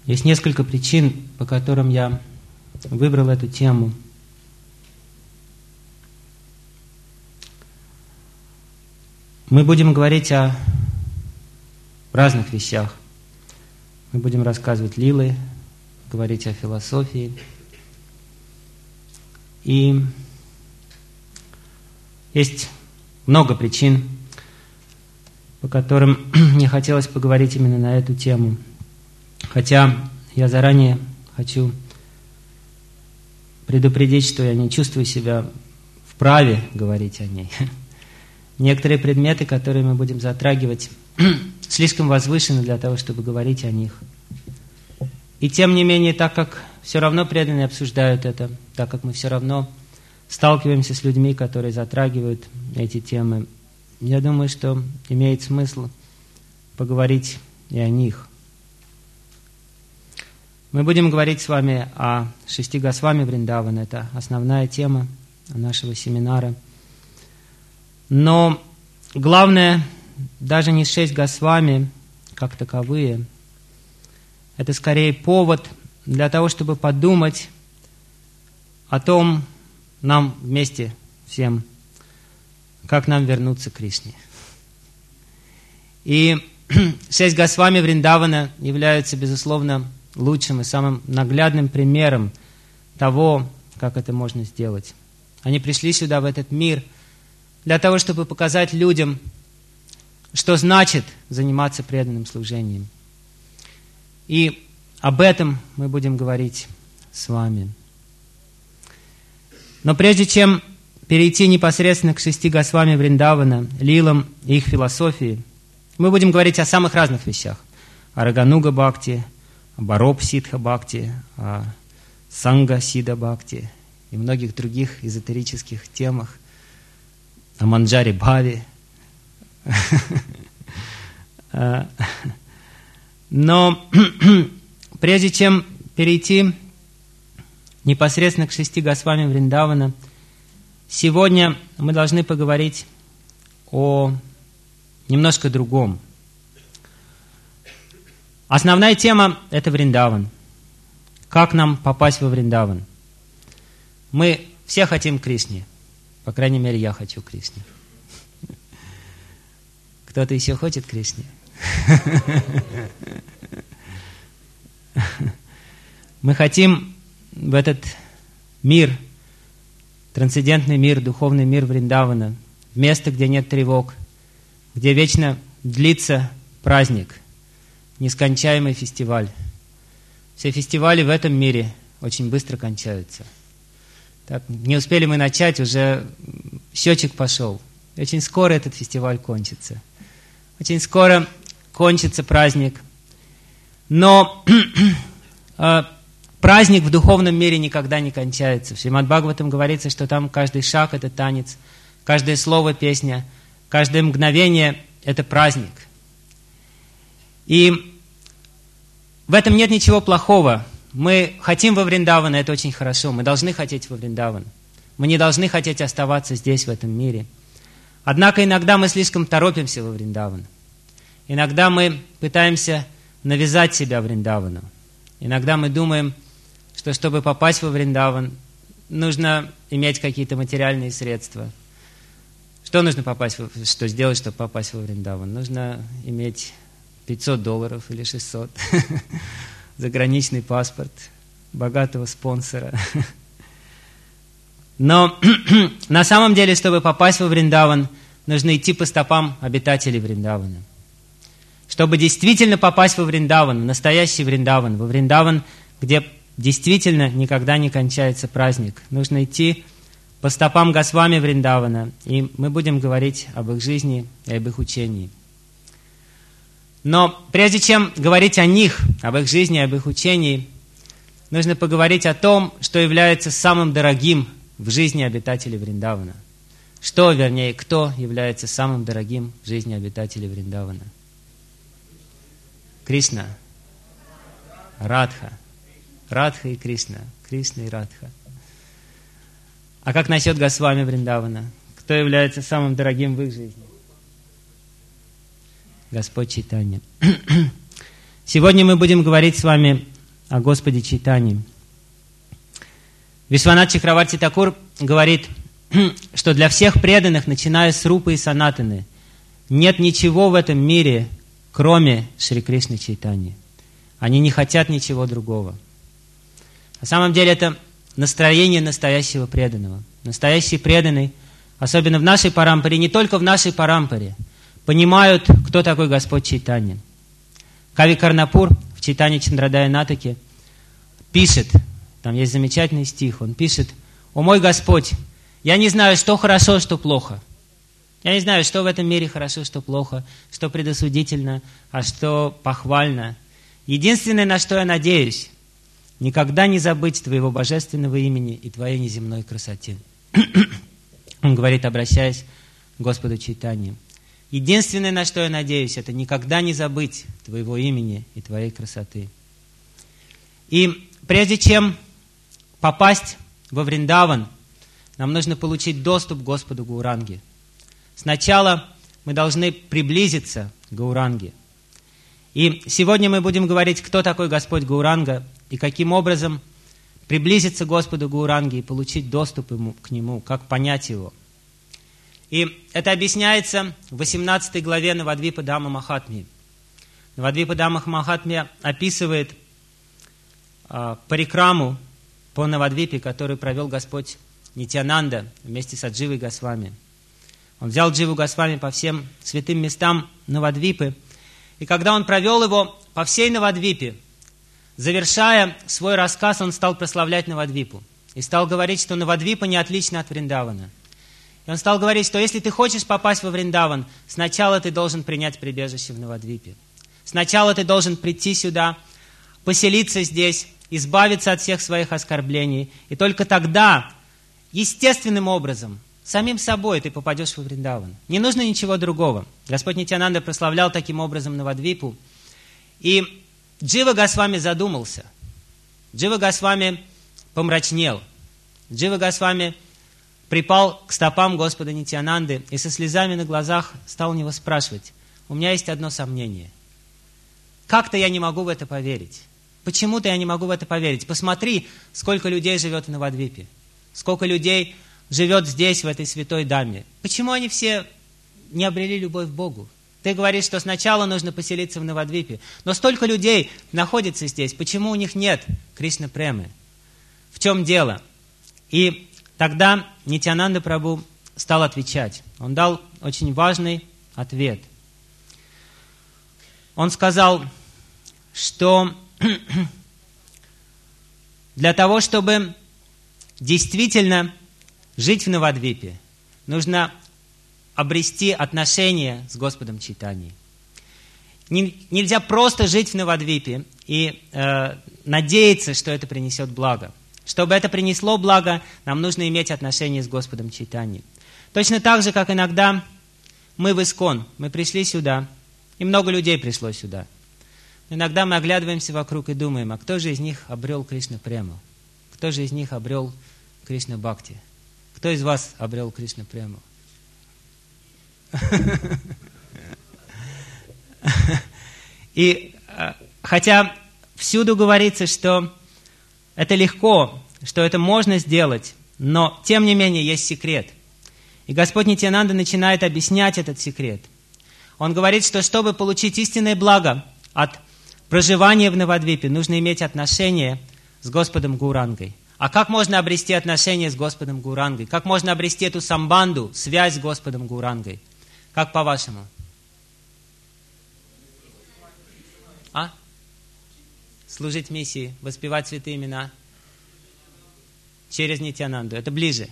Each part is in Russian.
Есть несколько причин, по которым я выбрал эту тему. Мы будем говорить о разных вещах. Мы будем рассказывать лилы, говорить о философии. И есть много причин, по которым мне хотелось поговорить именно на эту тему. Хотя я заранее хочу предупредить, что я не чувствую себя вправе говорить о ней. Некоторые предметы, которые мы будем затрагивать, слишком возвышены для того, чтобы говорить о них. И тем не менее, так как все равно преданные обсуждают это, так как мы все равно сталкиваемся с людьми, которые затрагивают эти темы, я думаю, что имеет смысл поговорить и о них. Мы будем говорить с вами о 6 Госвами Вриндавана. Это основная тема нашего семинара. Но главное, даже не 6 Госвами как таковые, это скорее повод для того, чтобы подумать о том, нам вместе всем, как нам вернуться к Кришне. И 6 Госвами Вриндавана являются, безусловно, лучшим и самым наглядным примером того, как это можно сделать. Они пришли сюда, в этот мир, для того, чтобы показать людям, что значит заниматься преданным служением. И об этом мы будем говорить с вами. Но прежде чем перейти непосредственно к 6 Госвами Вриндавана, лилам и их философии, мы будем говорить о самых разных вещах. О Рагануга Бхакти, об Ароп Сидха Бхакти, о Санга Сида Бхакти и многих других эзотерических темах, о Манджари Бхави. Но прежде чем перейти непосредственно к 6 Госвами Вриндавана, сегодня мы должны поговорить о немножко другом. Основная тема – это Вриндаван. Как нам попасть во Вриндаван? Мы все хотим Кришне. По крайней мере, я хочу Кришне. Кто-то еще хочет Кришне? Мы хотим в этот мир, трансцендентный мир, духовный мир Вриндавана, в место, где нет тревог, где вечно длится праздник, нескончаемый фестиваль. Все фестивали в этом мире очень быстро кончаются. Так, не успели мы начать, уже счетчик пошел. И очень скоро этот фестиваль кончится. Очень скоро кончится праздник. Но праздник в духовном мире никогда не кончается. В Шримад Бхагаватам говорится, что там каждый шаг – это танец, каждое слово – песня, каждое мгновение – это праздник. И в этом нет ничего плохого. Мы хотим во Вриндаван, это очень хорошо. Мы должны хотеть во Вриндаван. Мы не должны хотеть оставаться здесь, в этом мире. Однако иногда мы слишком торопимся во Вриндаван. Иногда мы пытаемся навязать себя Вриндавану. Иногда мы думаем, что чтобы попасть во Вриндаван, нужно иметь какие-то материальные средства. Что нужно что сделать, чтобы попасть во Вриндаван? Нужно иметь $500 или 600, заграничный паспорт, богатого спонсора. Но на самом деле, чтобы попасть во Вриндаван, нужно идти по стопам обитателей Вриндавана. Чтобы действительно попасть во Вриндаван, в настоящий Вриндаван, во Вриндаван, где действительно никогда не кончается праздник, нужно идти по стопам Госвами Вриндавана, и мы будем говорить об их жизни и об их учении. Но прежде чем говорить о них, об их жизни, об их учении, нужно поговорить о том, что является самым дорогим в жизни обитателей Вриндавана. Кто является самым дорогим в жизни обитателей Вриндавана? Кришна. Радха. Радха и Кришна. Кришна и Радха. А как насчет Госвами Вриндавана? Кто является самым дорогим в их жизни? Господь Чайтанья. Сегодня мы будем говорить с вами о Господе Чайтанье. Вишванат Чакраварти Такур говорит, что для всех преданных, начиная с Рупы и Санатаны, нет ничего в этом мире, кроме Шри Кришны Чайтаньи. Они не хотят ничего другого. На самом деле это настроение настоящего преданного. Настоящий преданный, особенно в нашей парампаре, не только в нашей парампаре, понимают, кто такой Господь Чайтанья. Кави Карнапур в Чайтанья Чандрадая Натаке пишет, там есть замечательный стих, он пишет: «О мой Господь, я не знаю, что хорошо, что плохо. Я не знаю, что в этом мире хорошо, что плохо, что предосудительно, а что похвально. Единственное, на что я надеюсь, никогда не забыть Твоего божественного имени и Твоей неземной красоты». Он говорит, обращаясь к Господу Чайтанье. Единственное, на что я надеюсь, это никогда не забыть Твоего имени и Твоей красоты. И прежде чем попасть во Вриндаван, нам нужно получить доступ к Господу Гауранге. Сначала мы должны приблизиться к Гауранге. И сегодня мы будем говорить, кто такой Господь Гауранга и каким образом приблизиться к Господу Гауранге и получить доступ к Нему, как понять Его. И это объясняется в 18 главе Навадвипа Дhamma Махатмьи. Навадвипа Дhamma Махатмья описывает парикраму по Навадвипе, который провел Господь Нитьянанда вместе с Адживой Госвами. Он взял Дживу Госвами по всем святым местам Навадвипы, и когда он провел его по всей Навадвипе, завершая свой рассказ, он стал прославлять Навадвипу и стал говорить, что Навадвипа не отлична от Вриндавана. И он стал говорить, что если ты хочешь попасть во Вриндаван, сначала ты должен принять прибежище в Навадвипе. Сначала ты должен прийти сюда, поселиться здесь, избавиться от всех своих оскорблений, и только тогда, естественным образом, самим собой ты попадешь во Вриндаван. Не нужно ничего другого. Господь Нитьянанда прославлял таким образом Навадвипу. И Джива Госвами задумался. Джива Госвами помрачнел. Джива Госвами припал к стопам Господа Нитьянанды и со слезами на глазах стал у него спрашивать: «У меня есть одно сомнение. Как-то я не могу в это поверить. Почему-то я не могу в это поверить. Посмотри, сколько людей живет в Навадвипе. Сколько людей живет здесь, в этой святой Даме. Почему они все не обрели любовь к Богу? Ты говоришь, что сначала нужно поселиться в Навадвипе. Но столько людей находится здесь. Почему у них нет Кришна Премы? В чем дело?» И тогда Нитьянанда Прабху стал отвечать. Он дал очень важный ответ. Он сказал, что для того, чтобы действительно жить в Навадвипе, нужно обрести отношения с Господом Чайтаньей. Нельзя просто жить в Навадвипе и надеяться, что это принесет благо. Чтобы это принесло благо, нам нужно иметь отношения с Господом Чайтаньей. Точно так же, как иногда мы в Искон, мы пришли сюда, и много людей пришло сюда. Иногда мы оглядываемся вокруг и думаем, а кто же из них обрел Кришна Прему? Кто же из них обрел Кришна Бхакти? Кто из вас обрел Кришна Прему? И хотя всюду говорится, что это легко, что это можно сделать, но тем не менее есть секрет. И Господь Нитьянанда начинает объяснять этот секрет. Он говорит, что чтобы получить истинное благо от проживания в Навадвипе, нужно иметь отношения с Господом Гаурангой. А как можно обрести отношения с Господом Гаурангой? Как можно обрести эту самбанду, связь с Господом Гаурангой? Как по-вашему? Служить миссии, воспевать святые имена через Нитьянанду. Это ближе.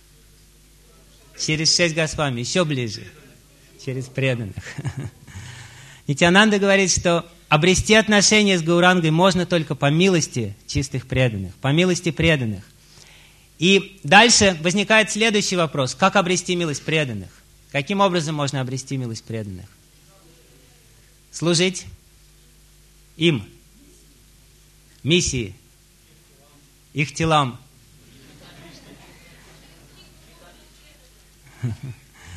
Через 6 Госвами, еще ближе. Через преданных. Нитьянанда говорит, что обрести отношения с Гаурангой можно только по милости чистых преданных, по милости преданных. И дальше возникает следующий вопрос. Как обрести милость преданных? Каким образом можно обрести милость преданных? Служить им. Миссии. Их телам.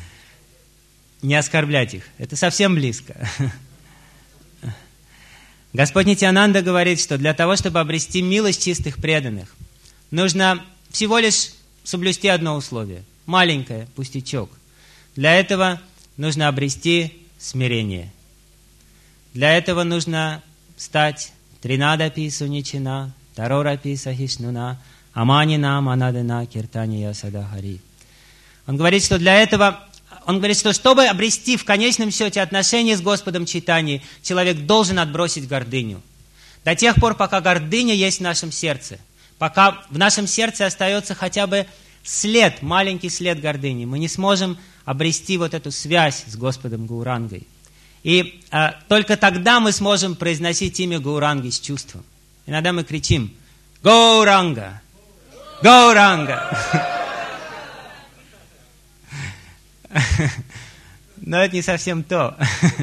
Не оскорблять их. Это совсем близко. Господь Нитьянанда говорит, что для того, чтобы обрести милость чистых преданных, нужно всего лишь соблюсти одно условие. Маленькое, пустячок. Для этого нужно обрести смирение. Для этого нужно стать тринадапи суничина, тарорапи сахишнуна, аманина манадена киртания садахари. Он говорит, что для этого, он говорит, что чтобы обрести в конечном счете отношения с Господом Чайтаньей, человек должен отбросить гордыню. До тех пор, пока гордыня есть в нашем сердце, пока в нашем сердце остается хотя бы след, маленький след гордыни, мы не сможем обрести вот эту связь с Господом Гаурангой. И только тогда мы сможем произносить имя Гауранги с чувством. Иногда мы кричим «Гауранга! Гауранга!» Но это не совсем то.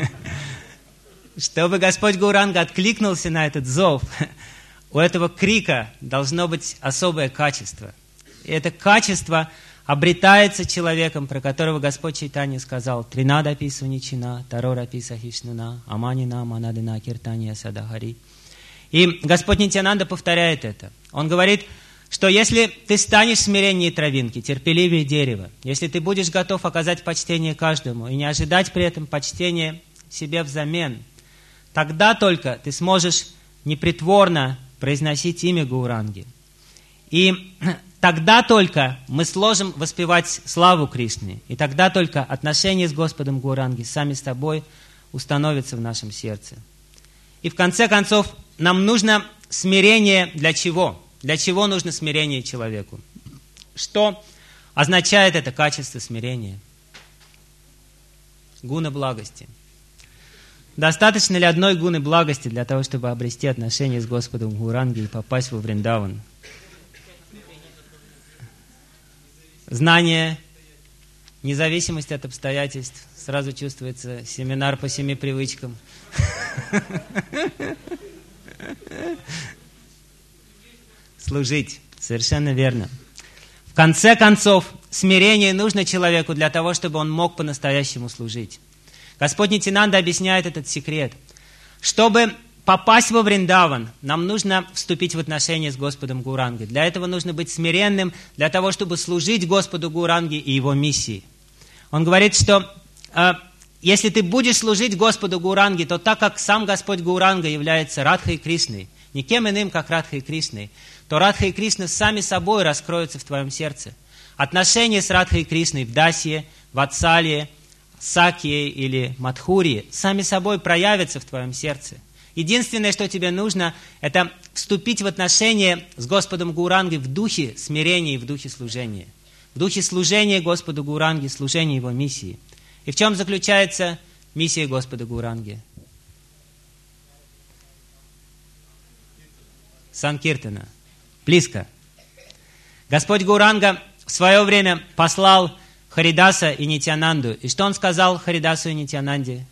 Чтобы Господь Гауранга откликнулся на этот зов, у этого крика должно быть особое качество. И это качество обретается человеком, про которого Господь Чайтанья сказал «Тринадапи суничина, тарорапи сахишнуна, аманина манадена киртания садахари». И Господь Нитьянанда повторяет это. Он говорит, что если ты станешь смиреннее травинки, терпеливее дерева, если ты будешь готов оказать почтение каждому и не ожидать при этом почтения себе взамен, тогда только ты сможешь непритворно произносить имя Гауранги. И тогда только мы сможем воспевать славу Кришны. И тогда только отношения с Господом Гауранги сами с собой установятся в нашем сердце. И в конце концов, нам нужно смирение для чего? Для чего нужно смирение человеку? Что означает это качество смирения? Гуна благости. Достаточно ли одной гуны благости для того, чтобы обрести отношения с Господом Гауранги и попасть во Вриндаван? Знание, независимость от обстоятельств. Сразу чувствуется семинар по 7 привычкам. Служить. Совершенно верно. В конце концов, смирение нужно человеку для того, чтобы он мог по-настоящему служить. Господь Нитьянанда объясняет этот секрет. Чтобы попасть во Вриндаван, нам нужно вступить в отношения с Господом Гауранги. Для этого нужно быть смиренным, для того, чтобы служить Господу Гауранги и его миссии. Он говорит, что если ты будешь служить Господу Гауранги, то так как сам Господь Гауранга является Радхой Кришной, никем иным, как Радхой Кришной, то Радха и Кришна сами собой раскроются в твоем сердце. Отношения с Радхой и Кришной в Дасье, Ватсале, Сакье или Мадхурье сами собой проявятся в твоем сердце. Единственное, что тебе нужно, это вступить в отношения с Господом Гауранги в духе смирения и в духе служения. В духе служения Господу Гауранги, служения Его миссии. И в чем заключается миссия Господа Гауранги? Санкиртана. Близко. Господь Гауранга в свое время послал Харидаса и Нитьянанду. И что он сказал Харидасу и Нитьянанде?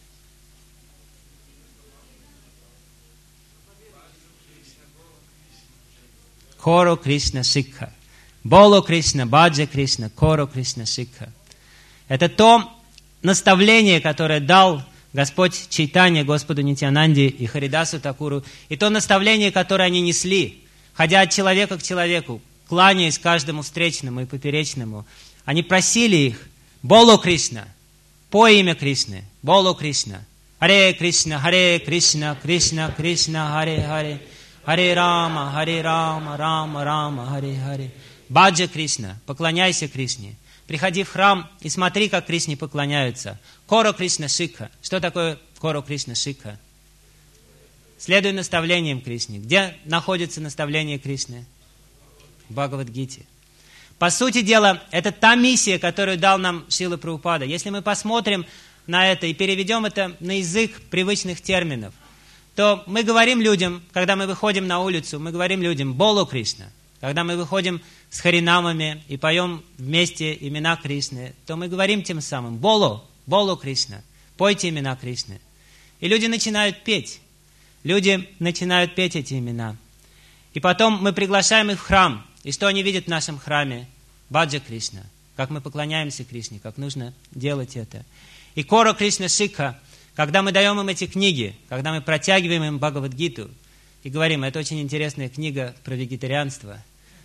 Коро Кришна Шикха. Боло Кришна, Баджа Кришна, Коро Кришна Шикха. Это то наставление, которое дал Господь Чайтанья Господу Нитьянанде и Харидасу Такуру, и то наставление, которое они несли, ходя от человека к человеку, кланяясь каждому встречному и поперечному, они просили их: «Боло Кришна, по имя Кришны, Боло Кришна, Харе Кришна, Кришна, Кришна, Харе Харе, Харе Рама, Рама, Рама, Харе Харе». Баджа Кришна, поклоняйся Кришне. Приходи в храм и смотри, как Кришне поклоняются. Коро Кришна Шикха. Что такое Коро Кришна Шикха? Следуй наставлениям Кришны. Где находится наставление Кришны? В Бхагавад-гите. По сути дела, это та миссия, которую дал нам Шрила Прабхупада. Если мы посмотрим на это и переведем это на язык привычных терминов, то мы говорим людям, когда мы выходим на улицу, мы говорим людям «Боло Кришна». Когда мы выходим с харинамами и поем вместе имена Кришны, то мы говорим тем самым «Боло, Боло Кришна», пойте имена Кришны. И люди начинают петь. Люди начинают петь эти имена. И потом мы приглашаем их в храм. И что они видят в нашем храме? Баджа Кришна. Как мы поклоняемся Кришне, как нужно делать это. И Коро Кришна Шикха, Когда мы даем им эти книги, когда мы протягиваем им Бхагавад-гиту и говорим, это очень интересная книга про вегетарианство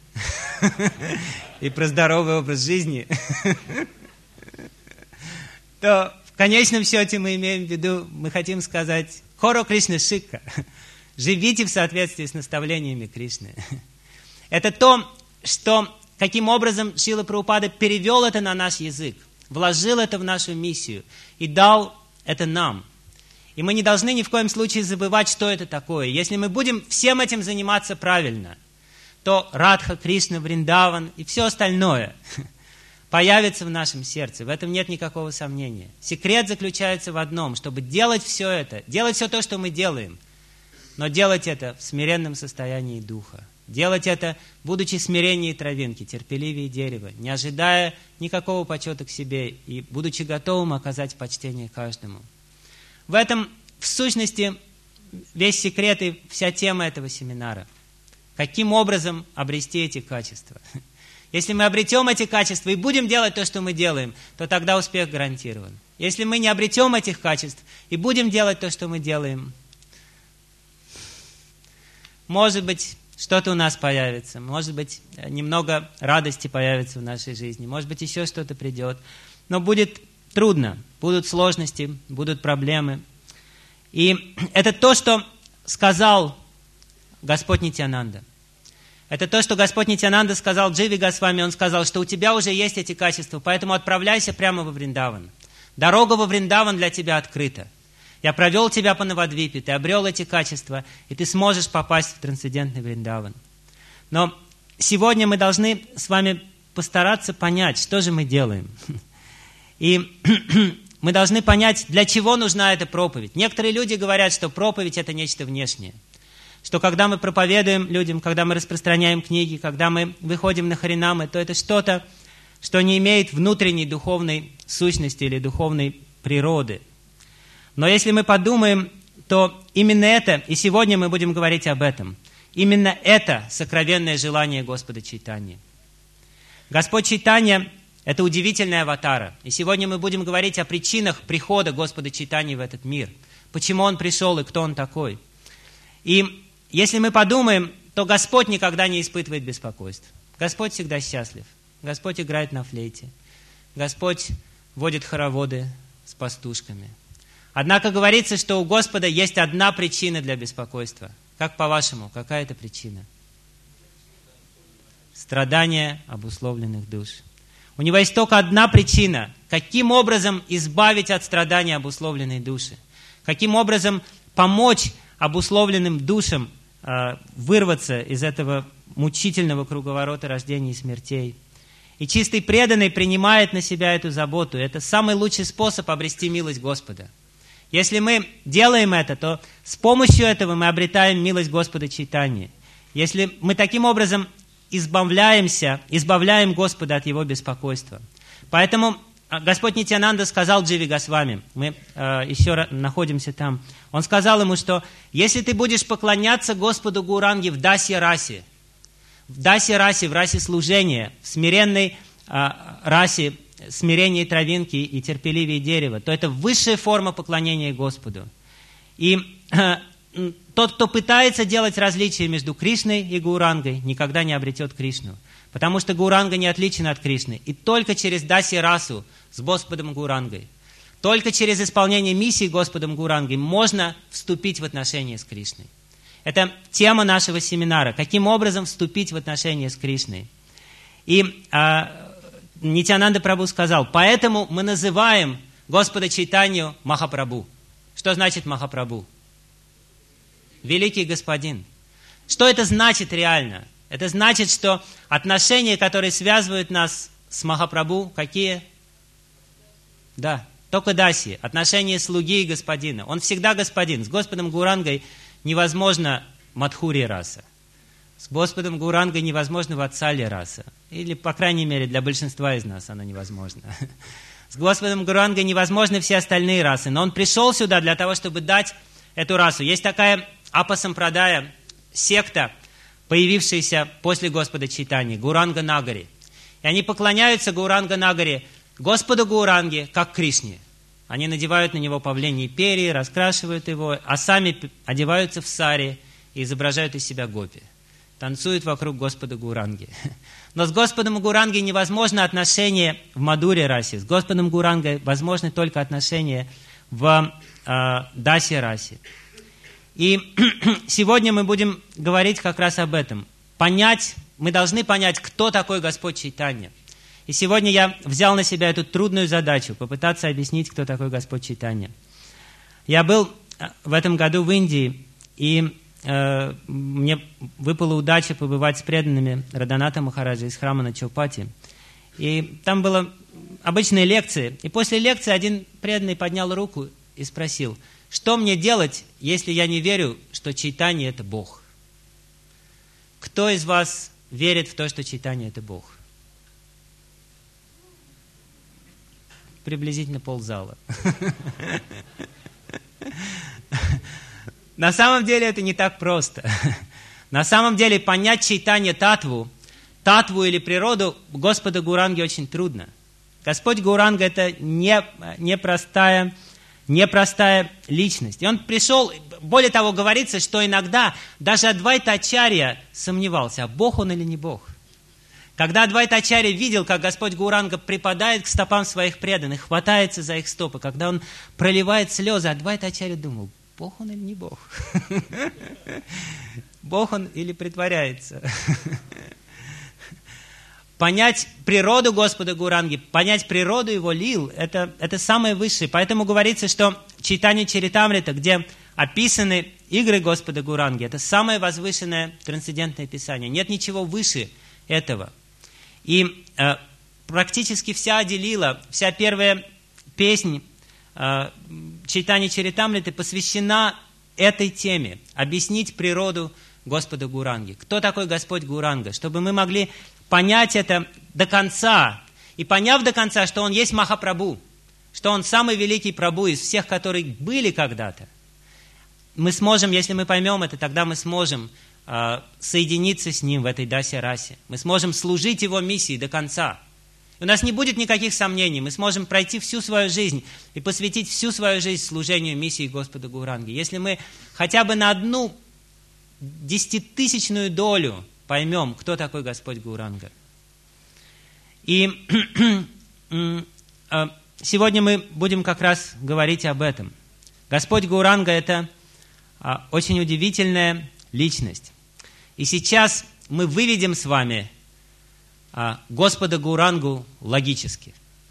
и про здоровый образ жизни, то в конечном счете мы имеем в виду, мы хотим сказать, Хоро Кришна Шикха, живите в соответствии с наставлениями Кришны. Это то, что, каким образом Шрила Прабхупада перевел это на наш язык, вложил это в нашу миссию и дал это нам. И мы не должны ни в коем случае забывать, что это такое. Если мы будем всем этим заниматься правильно, то Радха, Кришна, Вриндаван и все остальное появится в нашем сердце. В этом нет никакого сомнения. Секрет заключается в одном, чтобы делать все это, делать все то, что мы делаем, но делать это в смиренном состоянии духа. Делать это, будучи смиреннее травинки, терпеливее дерева, не ожидая никакого почета к себе и будучи готовым оказать почтение каждому. В этом, в сущности, весь секрет и вся тема этого семинара. Каким образом обрести эти качества? Если мы обретем эти качества и будем делать то, что мы делаем, то тогда успех гарантирован. Если мы не обретем этих качеств и будем делать то, что мы делаем, может быть, что-то у нас появится, может быть, немного радости появится в нашей жизни, может быть, еще что-то придет. Но будет трудно, будут сложности, будут проблемы. И это то, что сказал Господь Нитьянанда. Это то, что Господь Нитьянанда сказал Дживе Госвами. Он сказал, что у тебя уже есть эти качества, поэтому отправляйся прямо во Вриндаван. Дорога во Вриндаван для тебя открыта. Я провел тебя по Навадвипе, ты обрел эти качества, и ты сможешь попасть в трансцендентный Вриндаван. Но сегодня мы должны с вами постараться понять, что же мы делаем. И мы должны понять, для чего нужна эта проповедь. Некоторые люди говорят, что проповедь – это нечто внешнее. Что когда мы проповедуем людям, когда мы распространяем книги, когда мы выходим на харинамы, то это что-то, что не имеет внутренней духовной сущности или духовной природы. Но если мы подумаем, то именно это, и сегодня мы будем говорить об этом, именно это сокровенное желание Господа Чайтаньи. Господь Чайтанья – это удивительная аватара. И сегодня мы будем говорить о причинах прихода Господа Чайтаньи в этот мир. Почему Он пришел и кто Он такой. И если мы подумаем, то Господь никогда не испытывает беспокойств. Господь всегда счастлив. Господь играет на флейте. Господь водит хороводы с пастушками. Однако говорится, что у Господа есть одна причина для беспокойства. Как по-вашему, какая это причина? Страдания обусловленных душ. У него есть только одна причина. Каким образом избавить от страдания обусловленной души? Каким образом помочь обусловленным душам вырваться из этого мучительного круговорота рождений и смертей? И чистый преданный принимает на себя эту заботу. Это самый лучший способ обрести милость Господа. Если мы делаем это, то с помощью этого мы обретаем милость Господа Чайтаньи. Если мы таким образом избавляем Господа от Его беспокойства. Поэтому Господь Нитьянанда сказал Дживе Госвами, мы еще находимся там, Он сказал ему, что если ты будешь поклоняться Господу Гауранге в Дасья-расе, в расе служения, в смиренной расе, смирение травинки и терпеливее дерева, то это высшая форма поклонения Господу. И тот, кто пытается делать различия между Кришной и Гаурангой, никогда не обретет Кришну. Потому что Гауранга не отличен от Кришны. И только через Даси-расу с Господом Гаурангой, только через исполнение миссии Господом Гаурангой можно вступить в отношения с Кришной. Это тема нашего семинара. Каким образом вступить в отношения с Кришной? И Нитьянанда Прабху сказал, поэтому мы называем Господа Чайтанью Махапрабху. Что значит Махапрабху? Великий Господин. Что это значит реально? Это значит, что отношения, которые связывают нас с Махапрабху, какие? Да, только даси. Отношения слуги и господина. Он всегда господин. С Господом Гаурангой невозможно Мадхури раса. С Господом Гаурангой невозможно Ватсали раса. Или, по крайней мере, для большинства из нас она невозможна. С Господом Гаурангой невозможны все остальные расы. Но Он пришел сюда для того, чтобы дать эту расу. Есть такая апасампрадая, секта, появившаяся после Господа Чайтаньи, Гауранга Нагари. И они поклоняются Гауранга Нагари, Господу Гауранге, как Кришне. Они надевают на него павлиньи перья, раскрашивают его, а сами одеваются в сари и изображают из себя гопи. Танцуют вокруг Господа Гауранги. Но с Господом Гауранги невозможно отношение в Мадхуре расе. С Господом Гауранги возможны только отношения в Дасе расе. И сегодня мы будем говорить как раз об этом. Мы должны понять, кто такой Господь Чайтанья. И сегодня я взял на себя эту трудную задачу, попытаться объяснить, кто такой Господь Чайтанья. Я был в этом году в Индии, и мне выпала удача побывать с преданными Радханата Махараджа из храма на Чаупати. И там была обычная лекция. И после лекции один преданный поднял руку и спросил: что мне делать, если я не верю, что Чайтанья – это Бог? Кто из вас верит в то, что Чайтанья – это Бог? Приблизительно ползала. На самом деле это не так просто. На самом деле понять Чайтанья Татву или природу Господа Гауранги очень трудно. Господь Гауранга – это непростая личность. И он пришел, более того, говорится, что иногда даже Адвайта Ачарья сомневался, а Бог он или не Бог. Когда Адвайта Ачарья видел, как Господь Гауранга припадает к стопам своих преданных, хватается за их стопы, когда он проливает слезы, Адвайта Ачарья думал: Бог он или не Бог? Бог он или притворяется? Понять природу Господа Гауранги, понять природу Его лил, это самое высшее. Поэтому говорится, что Чайтанья Чаритамрита, где описаны игры Господа Гауранги, это самое возвышенное трансцендентное писание. Нет ничего выше этого. И практически вся Ади-лила, вся первая песнь Чайтанья Чаритамриты посвящена этой теме. Объяснить природу Господа Гауранги. Кто такой Господь Гауранга? Чтобы мы могли понять это до конца. И поняв до конца, что Он есть Махапрабху, что Он самый великий Прабху из всех, которые были когда-то, мы сможем, если мы поймем это, тогда мы сможем соединиться с Ним в этой Дасе-расе. Мы сможем служить Его миссии до конца. У нас не будет никаких сомнений. Мы сможем пройти всю свою жизнь и посвятить всю свою жизнь служению миссии Господа Гауранги. Если мы хотя бы на 1/10,000 долю поймем, кто такой Господь Гауранга. И сегодня мы будем как раз говорить об этом. Господь Гауранга – это очень удивительная личность. И сейчас мы выведем с вами Господа Гаурангу логически.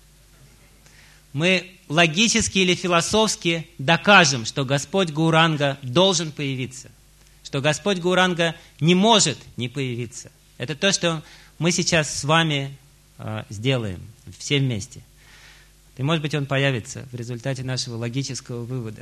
Мы логически или философски докажем, что Господь Гауранга должен появиться, что Господь Гауранга не может не появиться. Это то, что мы сейчас с вами сделаем все вместе. И, может быть, он появится в результате нашего логического вывода.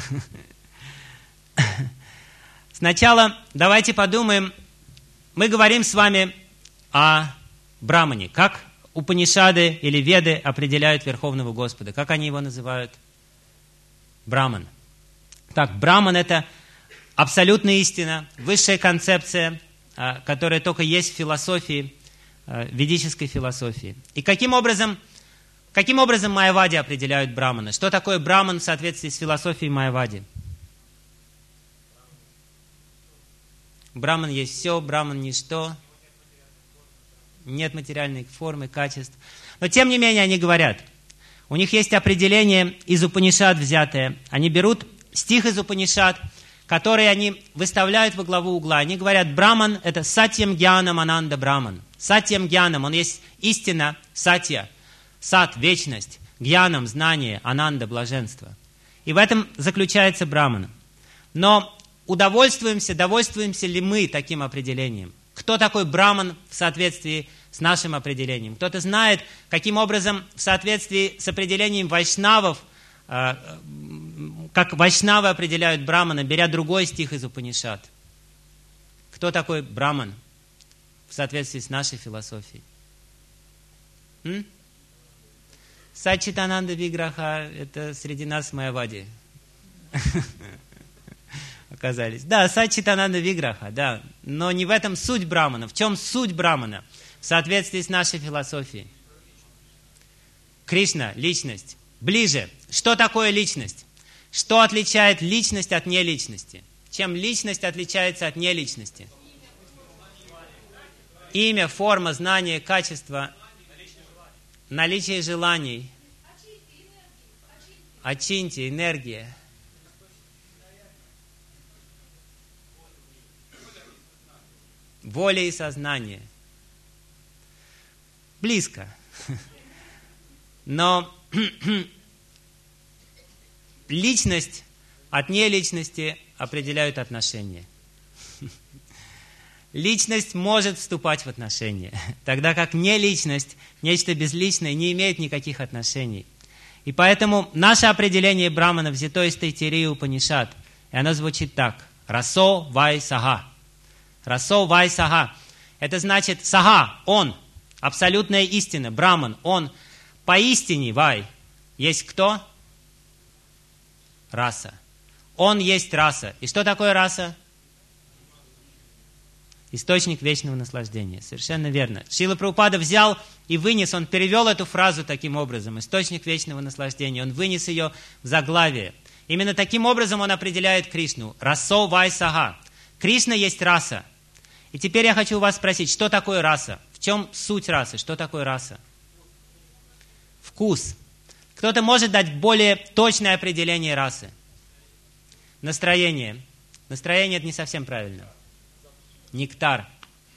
Сначала давайте подумаем, мы говорим с вами о Брамане. Как Упанишады или Веды определяют Верховного Господа? Как они его называют? Браман. Так, Браман – это абсолютная истина, высшая концепция, которая только есть в философии, ведической философии. И каким образом майявади определяют Брамана? Что такое Браман в соответствии с философией майявади? Браман есть все, Браман ничто. Нет материальной формы, качеств. Но тем не менее они говорят, у них есть определение из Упанишад взятое. Они берут стих из Упанишад, который они выставляют во главу угла. Они говорят, Браман – это Сатьям Гьянам Ананда Браман. Сатьям Гьянам, он есть истина, Сатья, Сат – вечность, Гьянам – знание, Ананда – блаженство. И в этом заключается Браман. Но довольствуемся ли мы таким определением? Кто такой Браман в соответствии с нашим определением? Кто-то знает, каким образом в соответствии с определением вайшнавов, как вайшнавы определяют Брамана, беря другой стих из Упанишад. Кто такой Браман в соответствии с нашей философией? Саччитананда Виграха – это среди нас майявади оказались. Да, Саччитананда Виграха, да. Но не в этом суть Брамана. В чем суть Брамана? В соответствии с нашей философией. Кришна – личность. ближе. Что такое личность? Что отличает личность от неличности? Чем личность отличается от неличности? Имя, форма, знание, качество, наличие желаний, ачинти, энергия. Воля и сознание. Близко. Но личность от неличности определяют отношения. Личность может вступать в отношения, тогда как неличность, нечто безличное, не имеет никаких отношений. И поэтому наше определение Брамана взято из Тайтирея Упанишад, и оно звучит так. Расо вай сага. Расо вай сага. Это значит сага, он, абсолютная истина, Браман, он. Поистине вай есть кто? Раса. Он есть раса. И что такое раса? Источник вечного наслаждения. Совершенно верно. Шрила Прабхупада взял и вынес, он перевел эту фразу таким образом. Источник вечного наслаждения. Он вынес ее в заглавие. Именно таким образом он определяет Кришну. Расо вай сага. Кришна есть раса. И теперь я хочу у вас спросить, что такое раса? В чем суть расы? Что такое раса? Вкус. Кто-то может дать более точное определение расы? Настроение. Настроение – это не совсем правильно. Нектар.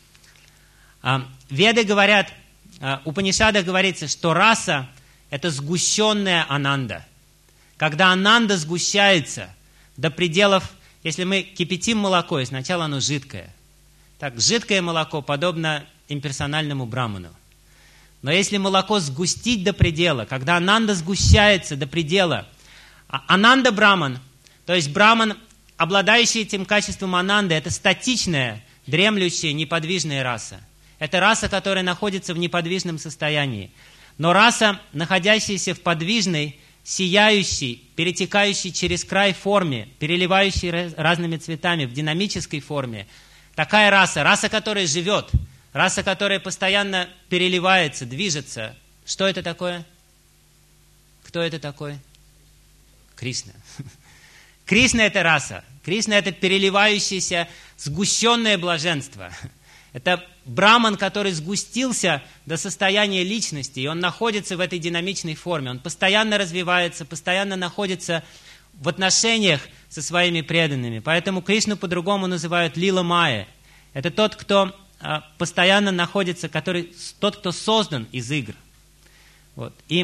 Веды говорят, в Упанишадах говорится, что раса – это сгущенная ананда. Когда ананда сгущается до пределов, если мы кипятим молоко, и сначала оно жидкое. Так, жидкое молоко подобно имперсональному браману. Но если молоко сгустить до предела, когда ананда сгущается до предела, ананда браман, то есть браман, обладающий этим качеством ананды, это статичная, дремлющая, неподвижная раса. Это раса, которая находится в неподвижном состоянии. Но раса, находящаяся в подвижной, сияющей, перетекающей через край форме, переливающей разными цветами, в динамической форме, такая раса, раса, которая живет, раса, которая постоянно переливается, движется. Что это такое? Кто это такой? Кришна. Кришна – это раса. Кришна – это переливающееся, сгущенное блаженство. Это браман, который сгустился до состояния личности, и он находится в этой динамичной форме. Он постоянно развивается, постоянно находится в отношениях со своими преданными. Поэтому Кришну по-другому называют Лила Майя. Это тот, кто постоянно находится, тот, кто создан из игр. Вот. И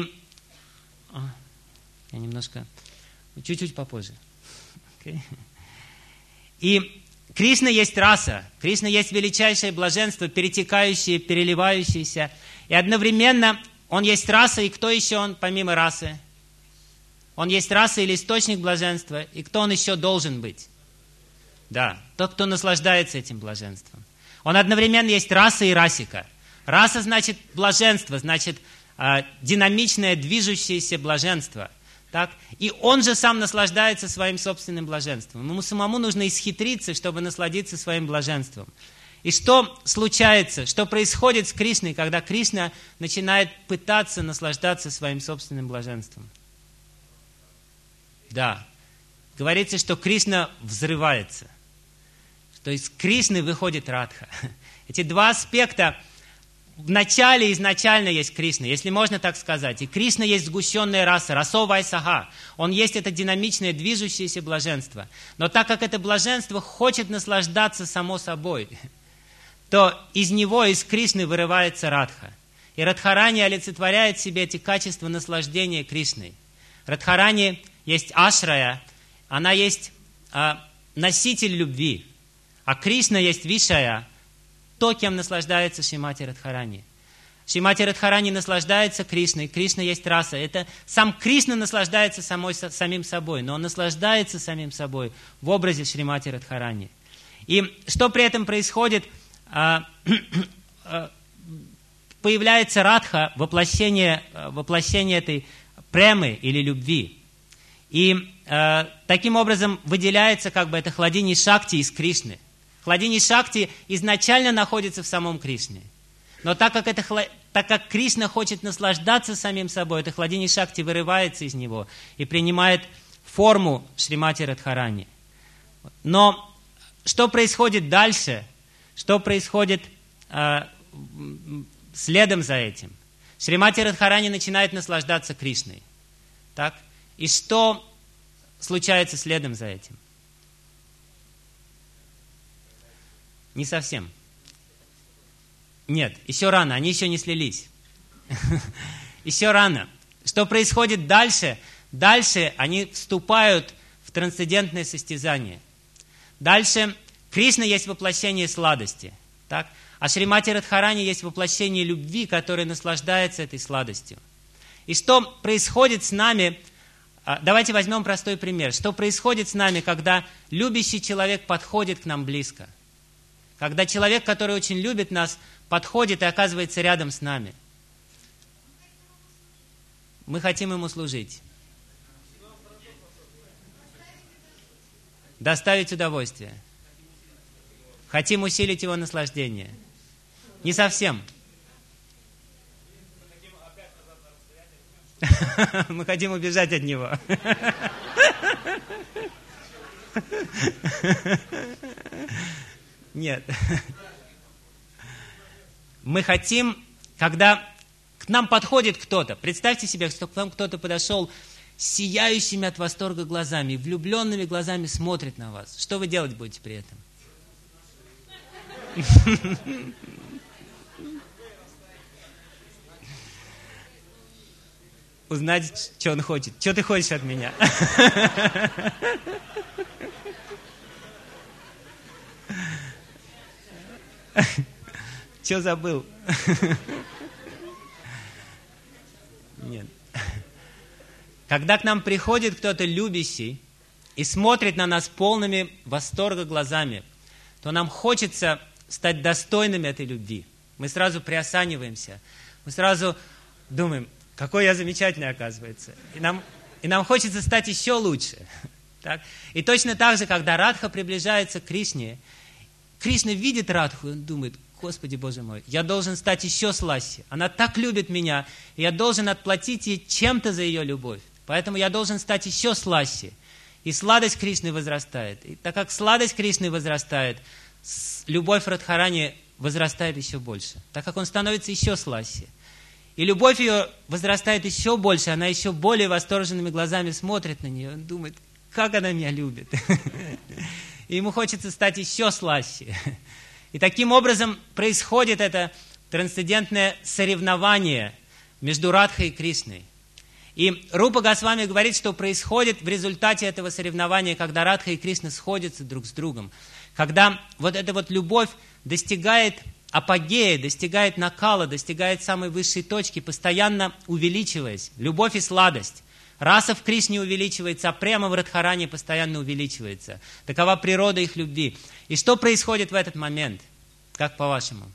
я немножко, чуть-чуть попозже. Okay. И Кришна есть раса, Кришна есть величайшее блаженство, перетекающее, переливающееся. И одновременно он есть раса, и кто еще он, помимо расы? Он есть раса или источник блаженства, и кто он еще должен быть? Да, тот, кто наслаждается этим блаженством. Он одновременно есть раса и расика. Раса значит блаженство, значит динамичное, движущееся блаженство. Так? И он же сам наслаждается своим собственным блаженством. Ему самому нужно исхитриться, чтобы насладиться своим блаженством. И что случается, что происходит с Кришной, когда Кришна начинает пытаться наслаждаться своим собственным блаженством? Да, говорится, что Кришна взрывается. То есть из Кришны выходит Радха. Эти два аспекта. В начале изначально есть Кришна, если можно так сказать. И Кришна есть сгущенная раса, расо вай сага. Он есть это динамичное, движущееся блаженство. Но так как это блаженство хочет наслаждаться само собой, то из него, из Кришны вырывается Радха. И Радхарани олицетворяет в себе эти качества наслаждения Кришной. Радхарани есть ашрая, она есть носитель любви. А Кришна есть вишая, то, кем наслаждается Шримати Радхарани. Шримати Радхарани наслаждается Кришной, Кришна есть раса. Это сам Кришна наслаждается самим собой, но он наслаждается самим собой в образе Шримати Радхарани. И что при этом происходит? Появляется Радха, воплощение этой премы или любви. И таким образом выделяется это хладини Шакти из Кришны. Хладини Шакти изначально находится в самом Кришне. Но так как Кришна хочет наслаждаться самим собой, это Хладини Шакти вырывается из него и принимает форму Шримати Радхарани. Но что происходит дальше? Что происходит следом за этим? Шримати Радхарани начинает наслаждаться Кришной. Так? И что случается следом за этим? Не совсем. Нет, еще рано, они еще не слились. Еще рано. Что происходит дальше? Дальше они вступают в трансцендентное состязание. Дальше Кришна есть воплощение сладости. Так? А Шримати Радхарани есть воплощение любви, которая наслаждается этой сладостью. И что происходит с нами? Давайте возьмем простой пример. Что происходит с нами, когда любящий человек подходит к нам близко? Когда человек, который очень любит нас, подходит и оказывается рядом с нами. Мы хотим ему служить. Доставить удовольствие. Хотим усилить его наслаждение. Не совсем. Мы хотим убежать от него. Нет. Мы хотим, когда к нам подходит кто-то, представьте себе, что к нам кто-то подошел с сияющими от восторга глазами, влюбленными глазами смотрит на вас. Что вы делать будете при этом? Узнать, что он хочет. Что ты хочешь от меня? Что забыл? Нет. Когда к нам приходит кто-то любящий и смотрит на нас полными восторга глазами, то нам хочется стать достойными этой любви. Мы сразу приосаниваемся. Мы сразу думаем, какой я замечательный, оказывается. И нам хочется стать еще лучше. Так? И точно так же, когда Радха приближается к Кришне, Кришна видит Радху, и он думает, Господи Боже мой, я должен стать еще слаще. Она так любит меня, и я должен отплатить ей чем-то за ее любовь. Поэтому я должен стать еще слаще. И сладость Кришны возрастает. И так как сладость Кришны возрастает, любовь Радхарани возрастает еще больше. Так как он становится еще слаще. И любовь ее возрастает еще больше, она еще более восторженными глазами смотрит на нее. Он думает, как она меня любит. И ему хочется стать еще слаще. И таким образом происходит это трансцендентное соревнование между Радхой и Кришной. И Рупа Госвами говорит, что происходит в результате этого соревнования, когда Радха и Кришна сходятся друг с другом. Когда вот эта вот любовь достигает апогея, достигает накала, достигает самой высшей точки, постоянно увеличиваясь. Любовь и сладость. Раса в Кришне увеличивается, а према в Радхарани постоянно увеличивается. Такова природа их любви. И что происходит в этот момент? Как по-вашему?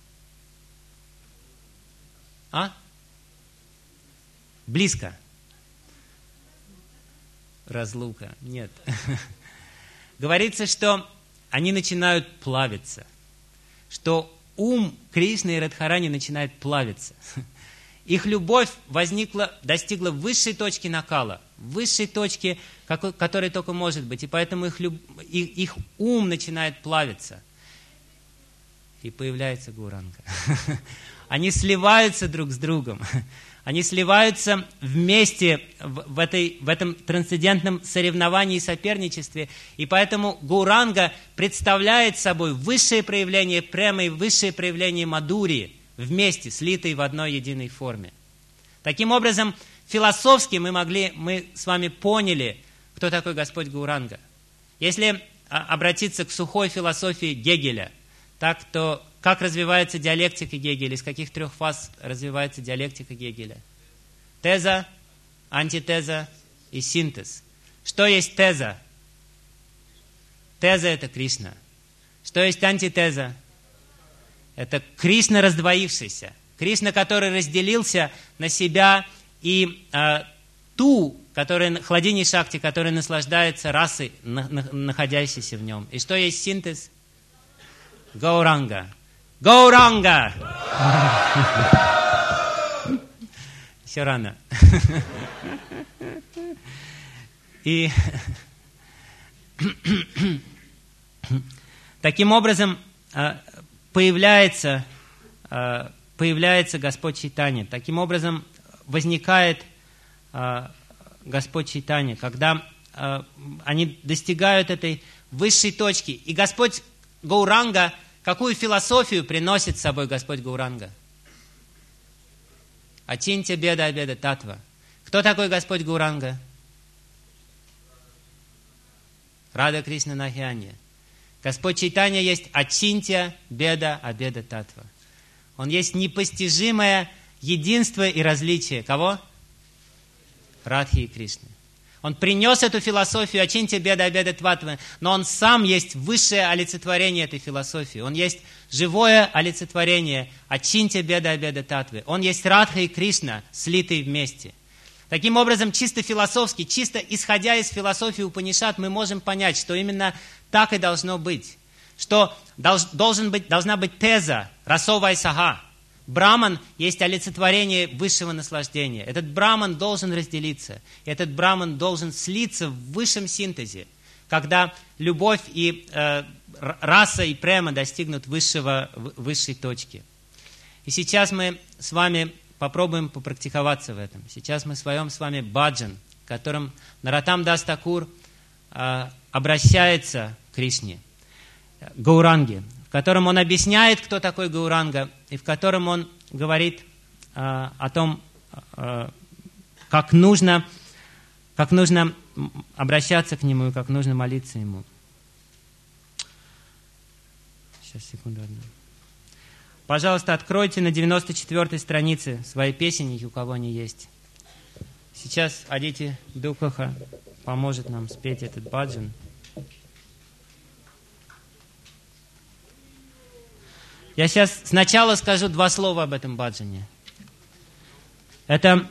Близко. Разлука. Нет. Говорится, что они начинают плавиться. Что ум Кришны и Радхарани начинает плавиться. Их любовь достигла высшей точки накала, высшей точки, которой только может быть. И поэтому их ум начинает плавиться. И появляется Гауранга. Они сливаются друг с другом. Они сливаются вместе в этом трансцендентном соревновании и соперничестве. И поэтому Гауранга представляет собой высшее проявление премы и высшее проявление мадурии, вместе, слитые в одной единой форме. Таким образом, философски мы с вами поняли, кто такой Господь Гауранга. Если обратиться к сухой философии Гегеля, так, то как развивается диалектика Гегеля, из каких трех фаз развивается диалектика Гегеля? Теза, антитеза и синтез. Что есть теза? Теза – это Кришна. Что есть антитеза? Это Кришна раздвоившийся. Кришна, который разделился на себя и ту, Хладини Шакти, которая наслаждается расой, находящейся в нем. И что есть синтез? Гауранга. Гауранга! Еще рано. И таким образом появляется Господь Чайтанья. Таким образом возникает Господь Чайтанья, когда они достигают этой высшей точки. И Господь Гауранга, какую философию приносит с собой Господь Гауранга? Ачинтя беда абеда татва. Кто такой Господь Гауранга? Рада Кришна Нахианья. Господь Чайтанья есть ачинтя беда абеда татва. Он есть непостижимое единство и различие. Кого? Радхи и Кришны. Он принес эту философию ачинтя беда абеда татва, но он сам есть высшее олицетворение этой философии. Он есть живое олицетворение ачинтя беда абеда татвы. Он есть Радха и Кришна, слитые вместе. Таким образом, чисто философски, чисто исходя из философии Упанишад, мы можем понять, что именно так и должно быть. Что должна быть теза расова и сага. Браман есть олицетворение высшего наслаждения. Этот браман должен разделиться. Этот браман должен слиться в высшем синтезе, когда любовь и раса и према достигнут высшей точки. И сейчас мы с вами попробуем попрактиковаться в этом. Сейчас мы споем с вами баджан, в котором Нароттам Дас Такур обращается к Кришне, Гауранге, в котором он объясняет, кто такой Гауранга, и в котором он говорит о том, как нужно обращаться к нему и как нужно молиться ему. Сейчас, секунду одну. Пожалуйста, откройте на 94-й странице свои песенники, у кого они есть. Сейчас Адити Дукаха поможет нам спеть этот баджан. Я сейчас сначала скажу два слова об этом баджане. Это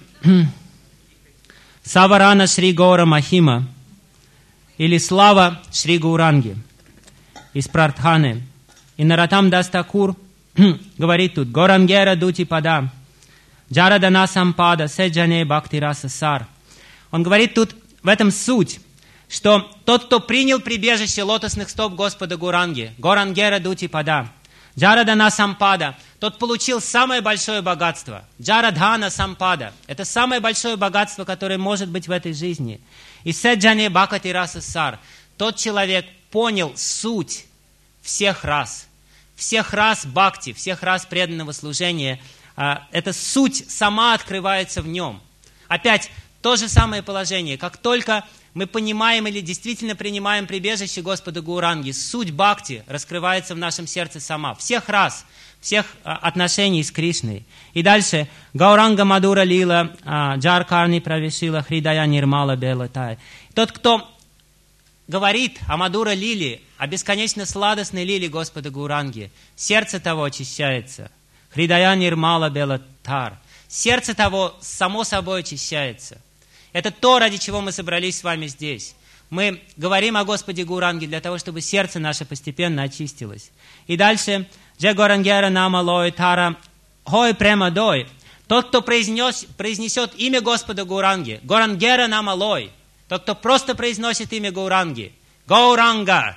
Саварана Шри Гаура Махима или Слава Шри Гауранги из Прартханы. И Нароттам Дас Такур говорит тут: Горангера дути пада, джарадана сампада, седжане бхакти раса сар. Он говорит тут в этом суть, что тот, кто принял прибежище лотосных стоп Господа Гауранги, Горангера дути пада, джарадана сампада, тот получил самое большое богатство. Джарадхана сампада. Это самое большое богатство, которое может быть в этой жизни. И седжане бхакти раса сар. Тот человек понял суть всех рас бхакти, всех рас преданного служения. Эта суть сама открывается в нем. Опять то же самое положение. Как только мы понимаем или действительно принимаем прибежище Господа Гауранги, суть бхакти раскрывается в нашем сердце сама. Всех рас, всех отношений с Кришной. И дальше. Гауранга Мадура Лила, Джаркарни Правишила, Хридая Нирмала Белатай. Тот, кто говорит о Мадура Лиле, о бесконечно сладостной лиле Господа Гауранги, сердце того очищается. Хридая Нирмала Белатар. Сердце того само собой очищается. Это то, ради чего мы собрались с вами здесь. Мы говорим о Господе Гауранге для того, чтобы сердце наше постепенно очистилось. И дальше. Джай Горангера Нама Лой Тара Хой Према Дой. Тот, кто произнесет имя Господа Гауранги, Горангера Нама Лой. Тот, кто просто произносит имя Гауранги. Гауранга.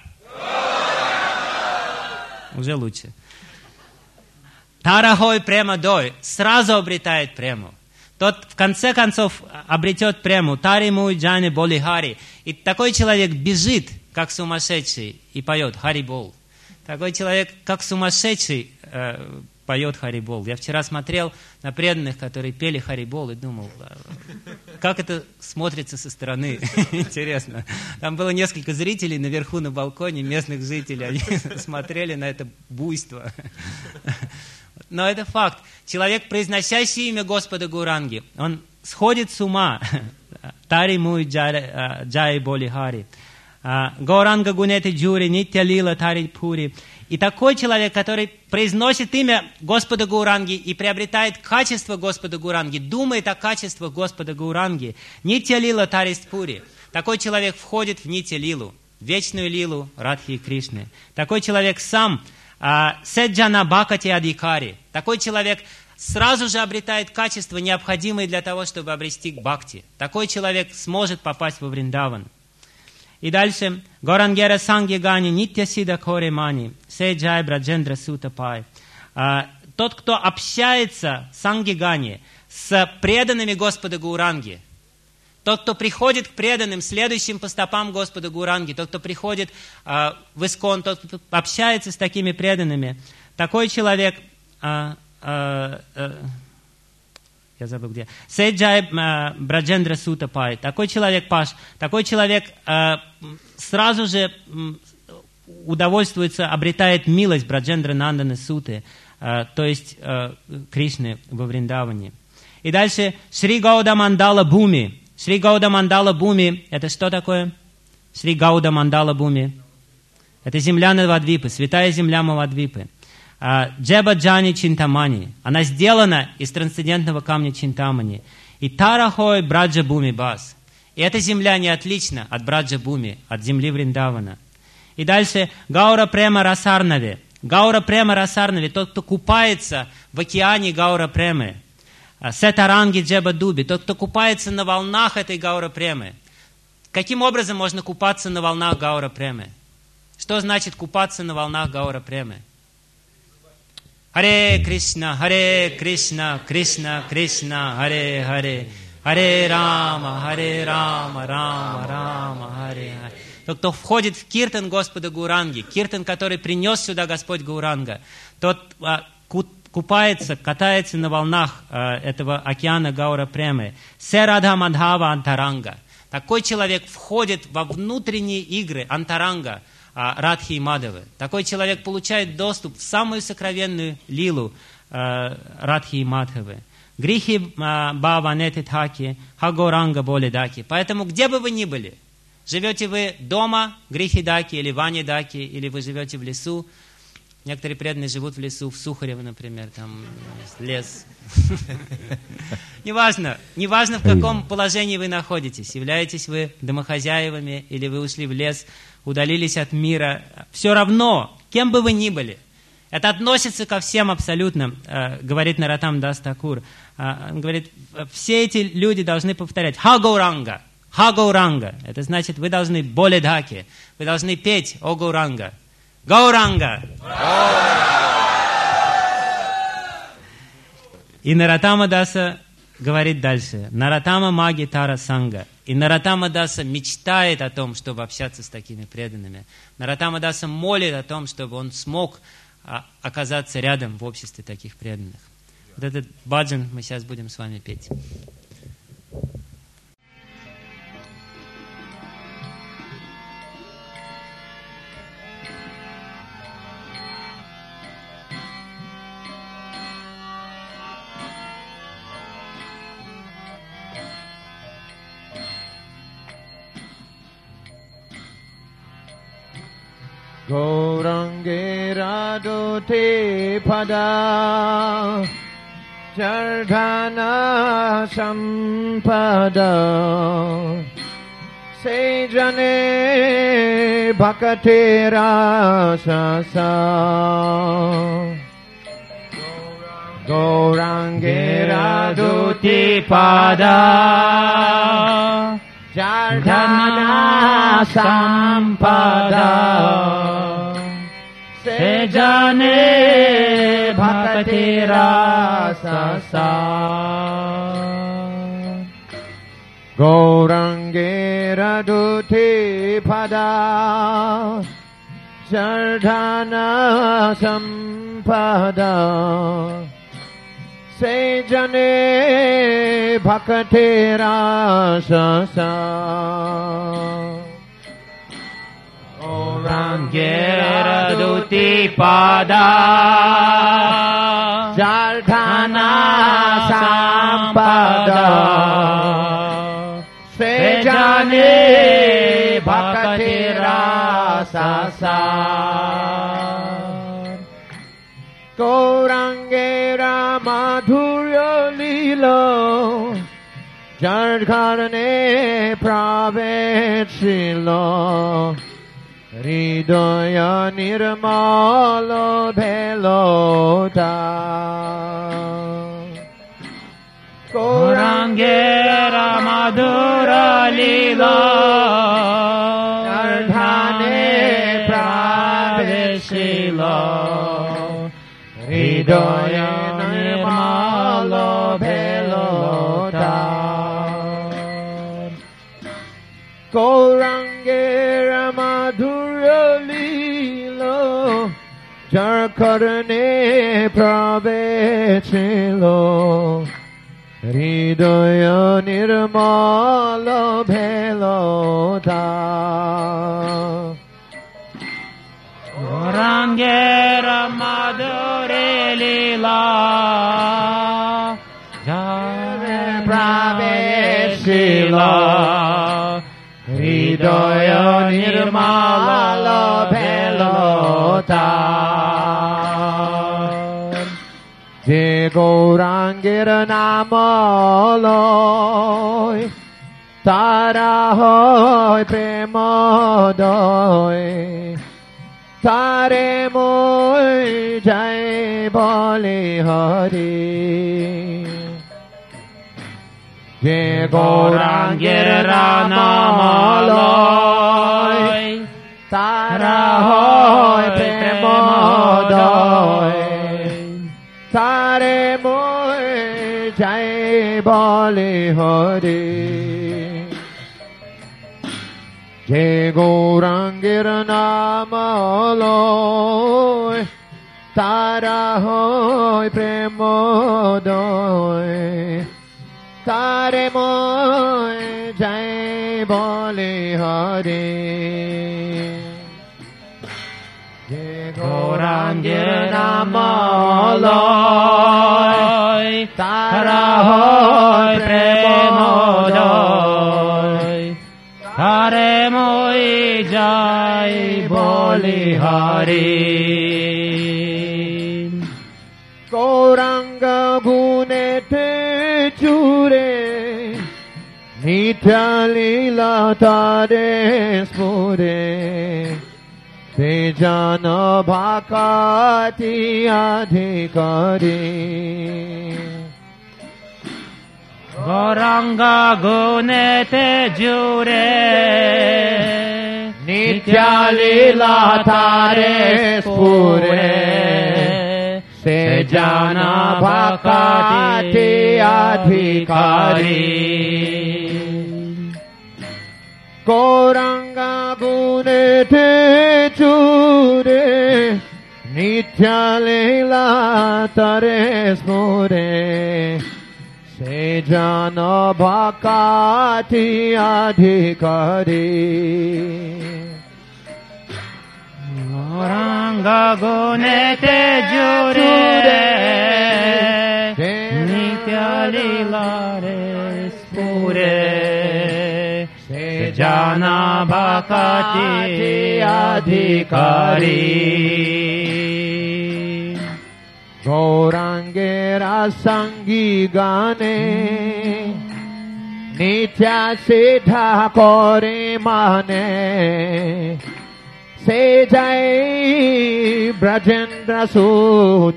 Уже лучше. Тарахой према дой. Сразу обретает прему. Тот в конце концов обретет прему. Тари муй джани болихари. И такой человек бежит, как сумасшедший, и поет Харибол. Такой человек, как сумасшедший, поет Харибол. Я вчера смотрел на преданных, которые пели Харибол, и думал, как это смотрится со стороны. Интересно. Там было несколько зрителей наверху на балконе, местных жителей. Они смотрели на это буйство. Но это факт. Человек, произносящий имя Господа Гауранги, он сходит с ума. Тари муй джай боли хари. Гауранга гунети джури, нитя лила тари пури. И такой человек, который произносит имя Господа Гауранги и приобретает качество Господа Гауранги, думает о качествах Господа Гауранги, нитя лила тари пури. Такой человек входит в нитя лилу, вечную лилу Радхи и Кришны. Такой человек сам седжана бхакати адикари. Такой человек сразу же обретает качества, необходимые для того, чтобы обрести бхакти. Такой человек сможет попасть во Вриндаван. И дальше. Горангера санги гани нитя сида коре мани сей джай браджендра сута пай. Тот, кто общается санги гани с преданными Господа Гауранги, тот, кто приходит к преданным, следующим по стопам Господа Гауранги, тот, кто приходит в Искон, тот, кто общается с такими преданными, такой человек, я забыл где, Сейджай Браджендра Сута Пай, такой человек, Паш, такой человек сразу же удовольствуется, обретает милость Браджендра Нанданы Суты, то есть Кришны во Вриндаване. И дальше Шри Гауда Мандала Буми. Шри Гауда Мандала Буми, это что такое? Шри Гауда Мандала Буми. Это земля Навадвипы, святая земля Мавадвипы. Джеба Джани Чинтамани. Она сделана из трансцендентного камня Чинтамани. И Тарахой Браджа Буми Бас. И эта земля не отлична от Браджа Буми, от земли Вриндавана. И дальше Гаура Према Расарнави. Гаура Према Расарнави, тот, кто купается в океане Гаура Премы. Сетаранги Джеба Дуби, тот, кто купается на волнах этой Гаура Премы. Каким образом можно купаться на волнах Гаура Премы? Что значит купаться на волнах Гаура Премы? Харе Кришна, Кришна, Кришна, Харе Харе, Харе Рама, Рама, Рама, Харе Харе. Тот, кто входит в киртан Господа Гауранги, киртан, который принес сюда Господь Гауранга, тот купается, катается на волнах этого океана Гаура Премы. Серадха Мадхава Антаранга. Такой человек входит во внутренние игры Антаранга, Радхи и Мадавы. Такой человек получает доступ в самую сокровенную лилу Радхи и Мадхавы. Грихи Бава Нетитхаки, Хагоранга Болидаки. Поэтому где бы вы ни были, живете вы дома, Грихидаки или Ванидаки, или вы живете в лесу. Некоторые преданные живут в лесу, в Сухарево, например, там лес. Неважно, в каком положении вы находитесь. Являетесь вы домохозяевами, или вы ушли в лес, удалились от мира. Все равно, кем бы вы ни были. Это относится ко всем абсолютно, говорит Нароттам Дас Такур. Он говорит, все эти люди должны повторять «Ха Гауранга». Ха Гауранга. Это значит, вы должны боледхаки. Вы должны петь «О Гауранга». Гауранга! И Нароттама Даса говорит дальше. Нароттама Маги Тара Санга. И Нароттама Даса мечтает о том, чтобы общаться с такими преданными. Нароттама Даса молит о том, чтобы он смог оказаться рядом в обществе таких преданных. Вот этот баджан мы сейчас будем с вами петь. Gaurange Radote Pada Jardhana Sampada Sejane Bhakate Rasasa Gaurange Radote Pada Jardhana Sampada Sejane Bhakati Rasasa Gaurange Radote Pada Jardhana Sampada Sejane Bhakati Rasasa Gaurange Radote Pada Jardhana Sampada Sejane Bhakati Rasasa Gaurange Ramadhurya Lila Jardkarane Pravechilo Hridaya Nirmala Bhelota लीला ধানে প্রবেশিল হৃদয় নির্মল ভেলো গৌরাঙ্গের মাধুর্য লীল যার করণে প্রবেশিল হৃদয় নির্মল ভেলো গৌরাঙ্গের মাধুর্য লীলা যারে প্রবেশিল হৃদয় নির্মল ভেলো যে গৌরাঙ্গের নাম লয় তারা হয় প্রেমোদয় তারে মই যাই বলে হরি যে গৌরাঙ্গের নাম লয় তারা হয় প্রেমোদয় তারে মই যাই বলে হরি যে গৌরাঙ্গের নাম লয় তারা হয় প্রেমোদয় তারে মই যাই বলে হরে যে গৌরাঙ্গের নাম লয় তারা হয় প্রেমোদয় তারে মই যাই বলি হরি গৌরাঙ্গ গুণেতে চুরে নিত্যা লীলা তারে স্ফুরে সে জন ভাকাতি আধিকারী গৌরাঙ্গ গুণেতে জুরে নিত্যা লীলা তারে স্ফুরে সে জন ভাকাতি আধিকারী গৌরাঙ্গ গুণেতে চুরে নিত্যা লীলা তারে স্ফুরে সে জন ভাকাতি আধিকারী গৌরাঙ্গ গুণেতে জুরে নিত্য লীলারে স্ফুরে সে জানা ভাকাতি আধিকারী গৌরাঙ্গের সঙ্গী গানে নিত্যা সিদ্ধা করে মানে সে যায় ব্রজেন্দ্র সুত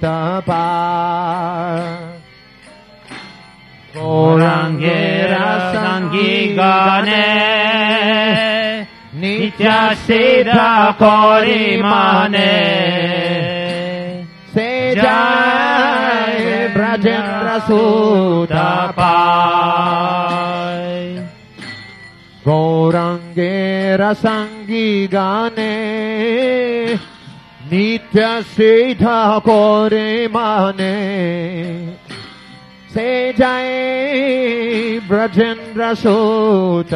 গৌরাঙ্গের সঙ্গী গানে নিত্য সিদ্ধা করে মানে সে যায় ব্রজেন্দ্র সুত গৌরাঙ্গের সঙ্গী গানে নিত্য সিদ্ধা করে মানে সে যায় ব্রজেন্দ্র সুত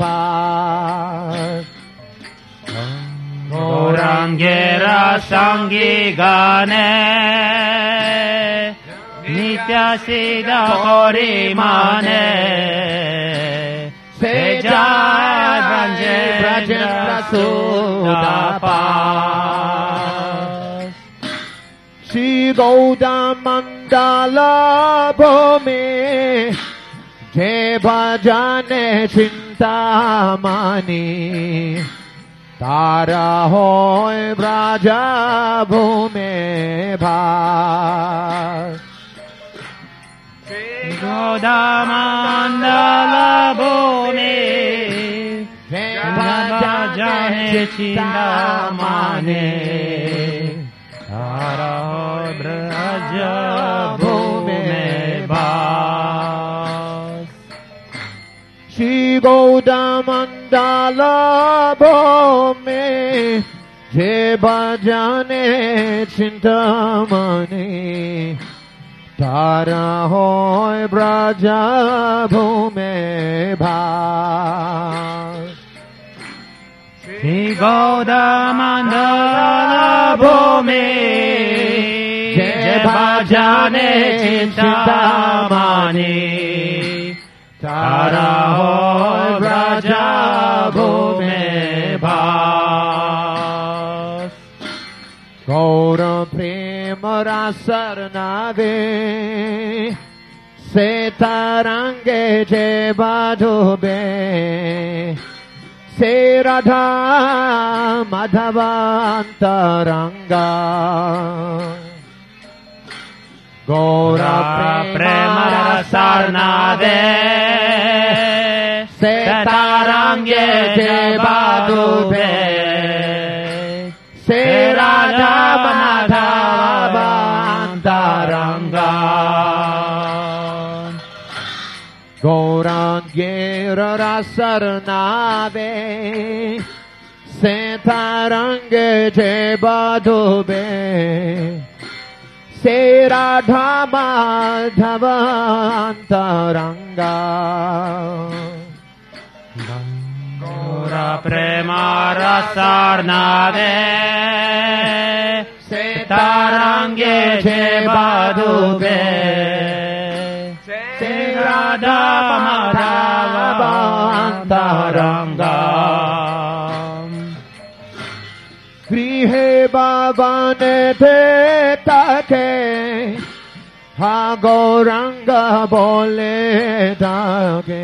গৌরাঙ্গের সঙ্গী গানে নিত্য সিদ্ধা করে মানে সে যায় ব্রজেন্দ্র সুত শ্রী গৌদা মন্ডল ভূমে যে ভজনে চিন্তামণি তারা হয় ব্রজ ভূমে ভার গৌদা মন্ডল ভূমে Jane Chindamani Tara Braja Bhume Bas Shri Gauda Mandala Bhume Je Bhajane Chintamani Tara Hoy Braja Bhume Bhas Shri Gauda Mandala Bhumi Je Bhajane Chintamani Tara Hoy Braja Bhume Bhas Gaura Prema Rasarnave Setarange Je Bhadube Se Radha Madhava Antaranga Gaura Prema Rasarnave Setarange Je Bhadube Se Radha Madhava Antaranga Gaurangera Rasarnave Setarange Je Bhadube Se Radha Madhava Antaranga Gaura Prema Rasarnave Setarange Je Bhadube Se Radha Madhava Antaranga Grihe Bhavane Take Ha Gauranga Bole Take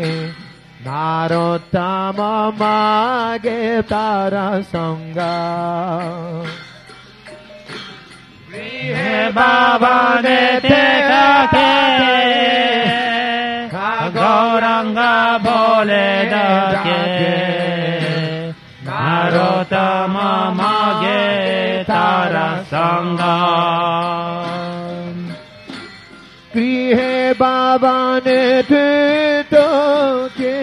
Narottama Mage Tara Sangha Grihe Bhavane Take Gauranga Bole Dake Narottama Mage Tara Sangha Grihe Bhavane Take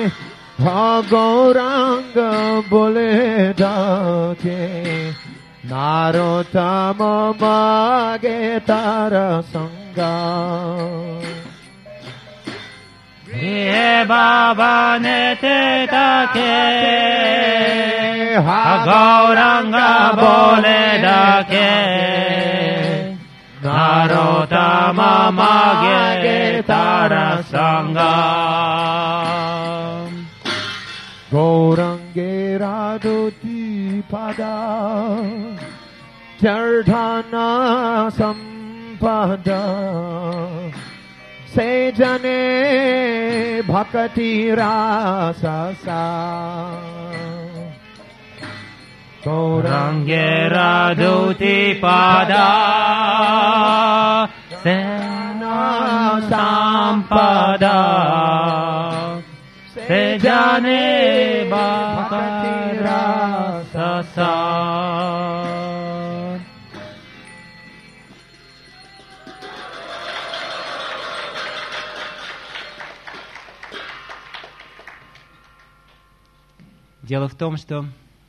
Gauranga Bole Dake Narottama Mage Tara Sangha Grihe Bhavane Take Gauranga Bole Dake Narottama Mage Tara Sangha Gaurange Radhoti Pada Chardhana Sampada Se Jane Bhakti Rasa Sa Gaurange Radhoti Pada Sena Sampada Se Jane Bhakti Rasa Sa Дело в том, что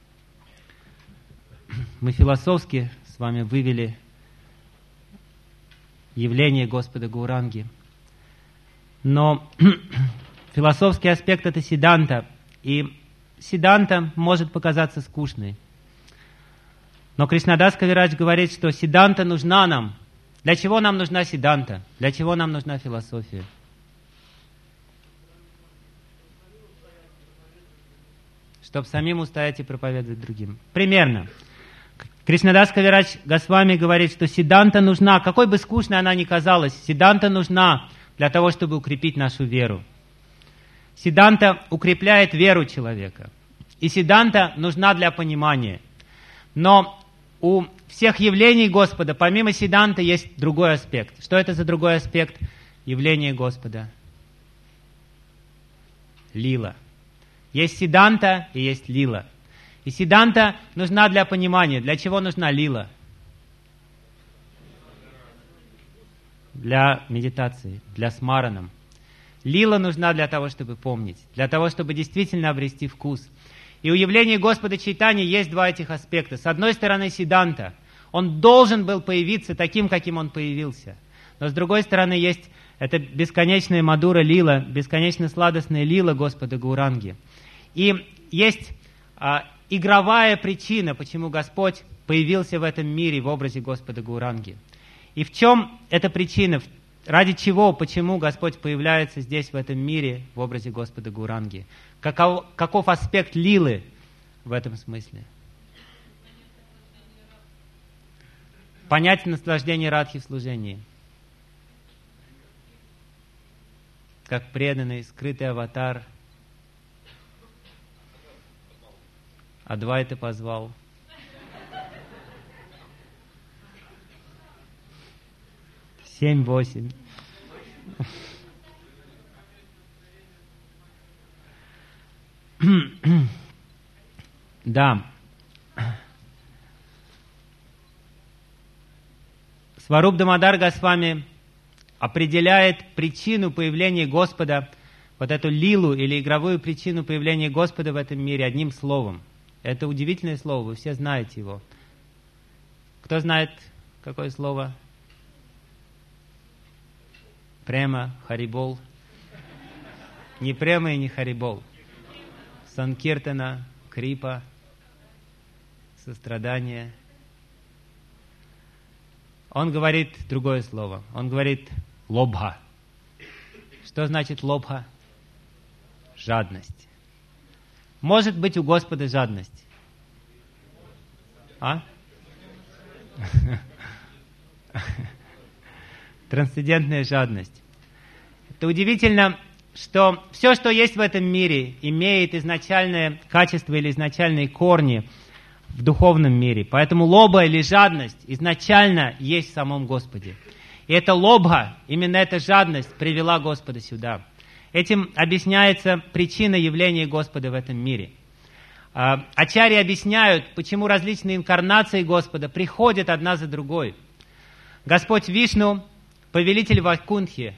мы философски с вами вывели явление Господа Гауранги. Но философский аспект — это сиддханта, и сиддханта может показаться скучной. Но Кришнадас Кавирадж говорит, что сиддханта нужна нам. Для чего нам нужна сиддханта? Для чего нам нужна философия? Чтобы самим устоять и проповедовать другим. Примерно. Кришнадас Кавирадж Госвами говорит, что сиддханта нужна, какой бы скучной она ни казалась, сиддханта нужна для того, чтобы укрепить нашу веру. Сиддханта укрепляет веру человека. И сиддханта нужна для понимания. Но у всех явлений Господа, помимо сиддханты, есть другой аспект. Что это за другой аспект явления Господа? Лила. Есть сиддханта и есть лила. И сиданта нужна для понимания. Для чего нужна лила? Для медитации, для смаранам. Лила нужна для того, чтобы помнить, для того, чтобы действительно обрести вкус. И у явления Господа Чайтаньи есть два этих аспекта. С одной стороны, сиданта. Он должен был появиться таким, каким он появился. Но с другой стороны, есть это бесконечная мадура лила, бесконечно сладостная лила Господа Гауранги. И есть игровая причина, почему Господь появился в этом мире в образе Господа Гауранги. И в чем эта причина? Ради чего, почему Господь появляется здесь, в этом мире, в образе Господа Гауранги? Каков аспект лилы в этом смысле? Понять наслаждение радхи в служении. Как преданный, скрытый аватар. Адвайта позвал. Семь-восемь. Да. Сваруб Дамодар Госвами определяет причину появления Господа, вот эту лилу или игровую причину появления Господа в этом мире одним словом. Это удивительное слово, вы все знаете его. Кто знает, какое слово? Према, Харибол. Не према и не Харибол. Санкиртана, Крипа, сострадание. Он говорит другое слово. Он говорит лобха. Что значит лобха? Жадность. Может быть у Господа жадность? А? Трансцендентная жадность. Это удивительно, что все, что есть в этом мире, имеет изначальное качество или изначальные корни в духовном мире. Поэтому лоба или жадность изначально есть в самом Господе. И эта лобха, именно эта жадность привела Господа сюда. Этим объясняется причина явления Господа в этом мире. Ачарьи объясняют, почему различные инкарнации Господа приходят одна за другой. Господь Вишну, повелитель Вайкунтхи,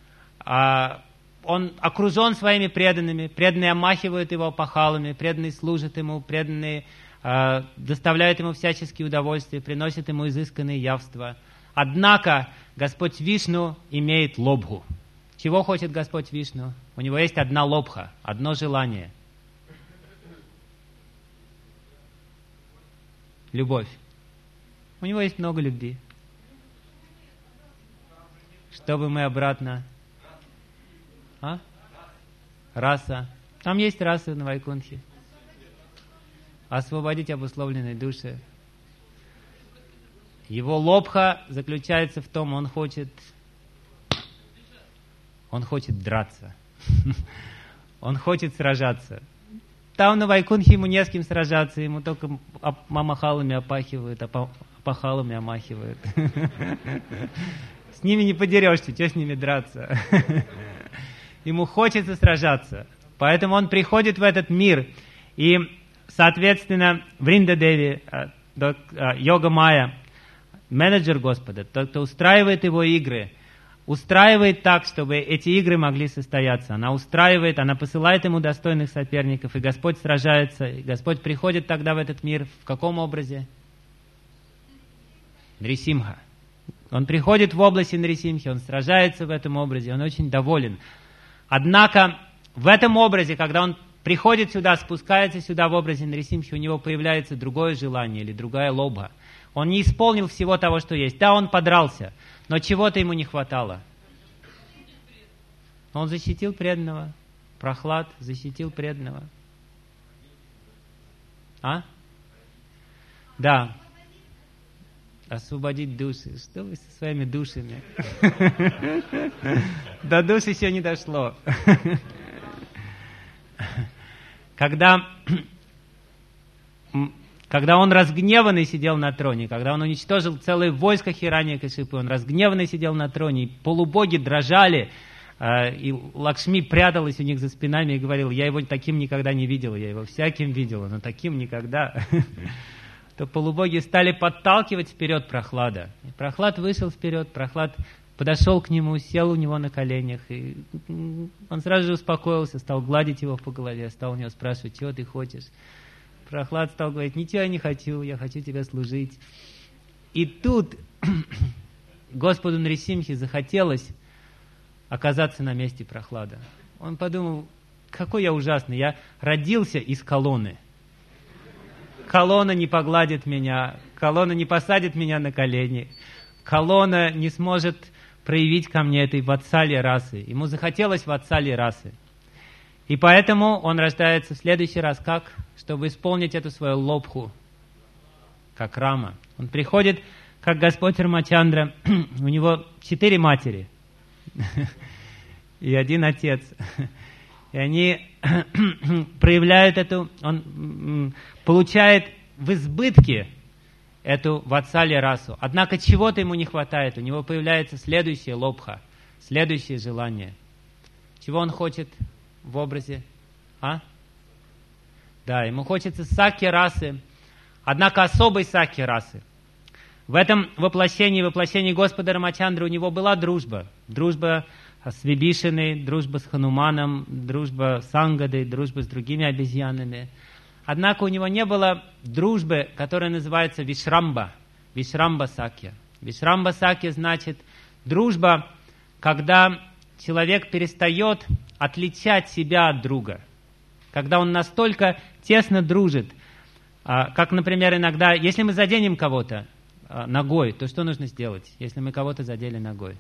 он окружен своими преданными, преданные омахивают его опахалами, преданные служат ему, преданные доставляют ему всяческие удовольствия, приносят ему изысканные явства. Однако Господь Вишну имеет лобху. Чего хочет Господь Вишну? У него есть одна лобха, одно желание. Любовь. У него есть много любви. Чтобы мы обратно... Раса. Там есть раса на Вайкунтхе. Освободить обусловленные души. Его лобха заключается в том, он хочет драться. Он хочет сражаться. Там на Вайкунтхе ему не с кем сражаться, ему только мамахалами опахивают, опахалами омахивают. С ними не подерешься, что с ними драться? Ему хочется сражаться. Поэтому он приходит в этот мир. И, соответственно, Вриндадеви, Йога Майя, менеджер Господа, тот, кто устраивает его игры, устраивает так, чтобы эти игры могли состояться. Она устраивает, она посылает ему достойных соперников, и Господь сражается. И Господь приходит тогда в этот мир в каком образе? Нрисимха. Он приходит в область Нрисимхи, он сражается в этом образе, он очень доволен. Однако в этом образе, когда он приходит сюда, спускается сюда в образе Нрисимхи, у него появляется другое желание или другая лобха. Он не исполнил всего того, что есть. Да, он подрался, но чего-то ему не хватало. Он защитил преданного. Прохлад защитил преданного. Да. Освободить души. Что вы со своими душами? До душ еще не дошло. Когда он разгневанный сидел на троне, когда он уничтожил целое войско Хираньякашипы, он разгневанный сидел на троне, и полубоги дрожали, И Лакшми пряталась у них за спинами и говорила: я его таким никогда не видела, я его всяким видела, но таким никогда. То полубоги стали подталкивать вперед Прохлада. И Прохлад вышел вперед, Прохлад подошел к нему, сел у него на коленях, и он сразу же успокоился, стал гладить его по голове, стал у него спрашивать: чего ты хочешь? Прохлад стал говорить: ничего я не хочу, я хочу тебе служить. И тут Господу Нрисимхе захотелось оказаться на месте Прохлада. Он подумал: какой я ужасный, я родился из колонны. Колонна не погладит меня, колонна не посадит меня на колени, колонна не сможет проявить ко мне этой ватсали расы. Ему захотелось ватсали расы. И поэтому он рождается в следующий раз как? Чтобы исполнить эту свою лобху, как Рама. Он приходит, как Господь Рамачандра, у него 4 матери и 1 отец. И они проявляют эту, он получает в избытке эту ватсали расу. Однако чего-то ему не хватает. У него появляется следующее лобха, следующее желание. Чего он хочет в образе? Да, ему хочется саки расы, однако особой саки расы. В этом воплощении Господа Рамачандры у него была дружба. Дружба с Вибишиной, дружба с Хануманом, дружба с Ангадой, дружба с другими обезьянами. Однако у него не было дружбы, которая называется Вишрамба, Вишрамба Сакья. Вишрамба Сакья значит дружба, когда человек перестает отличать себя от друга. Когда он настолько тесно дружит, как, например, иногда, если мы заденем кого-то ногой, то что нужно сделать, если мы кого-то задели ногой?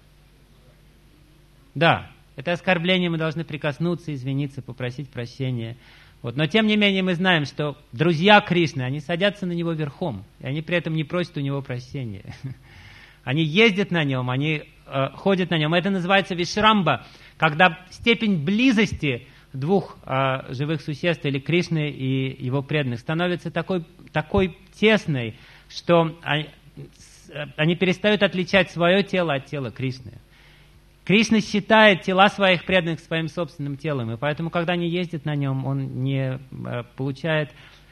Да, это оскорбление, мы должны прикоснуться, извиниться, попросить прощения. Но тем не менее мы знаем, что друзья Кришны, они садятся на него верхом, и они при этом не просят у него прощения. Они ездят на нем, они ходят на нем. Это называется вишрамба, когда степень близости двух живых существ, или Кришны и его преданных, становится такой тесной, что они перестают отличать свое тело от тела Кришны. Кришна считает тела своих преданных своим собственным телом, и поэтому, когда они ездят на нем, он не получает,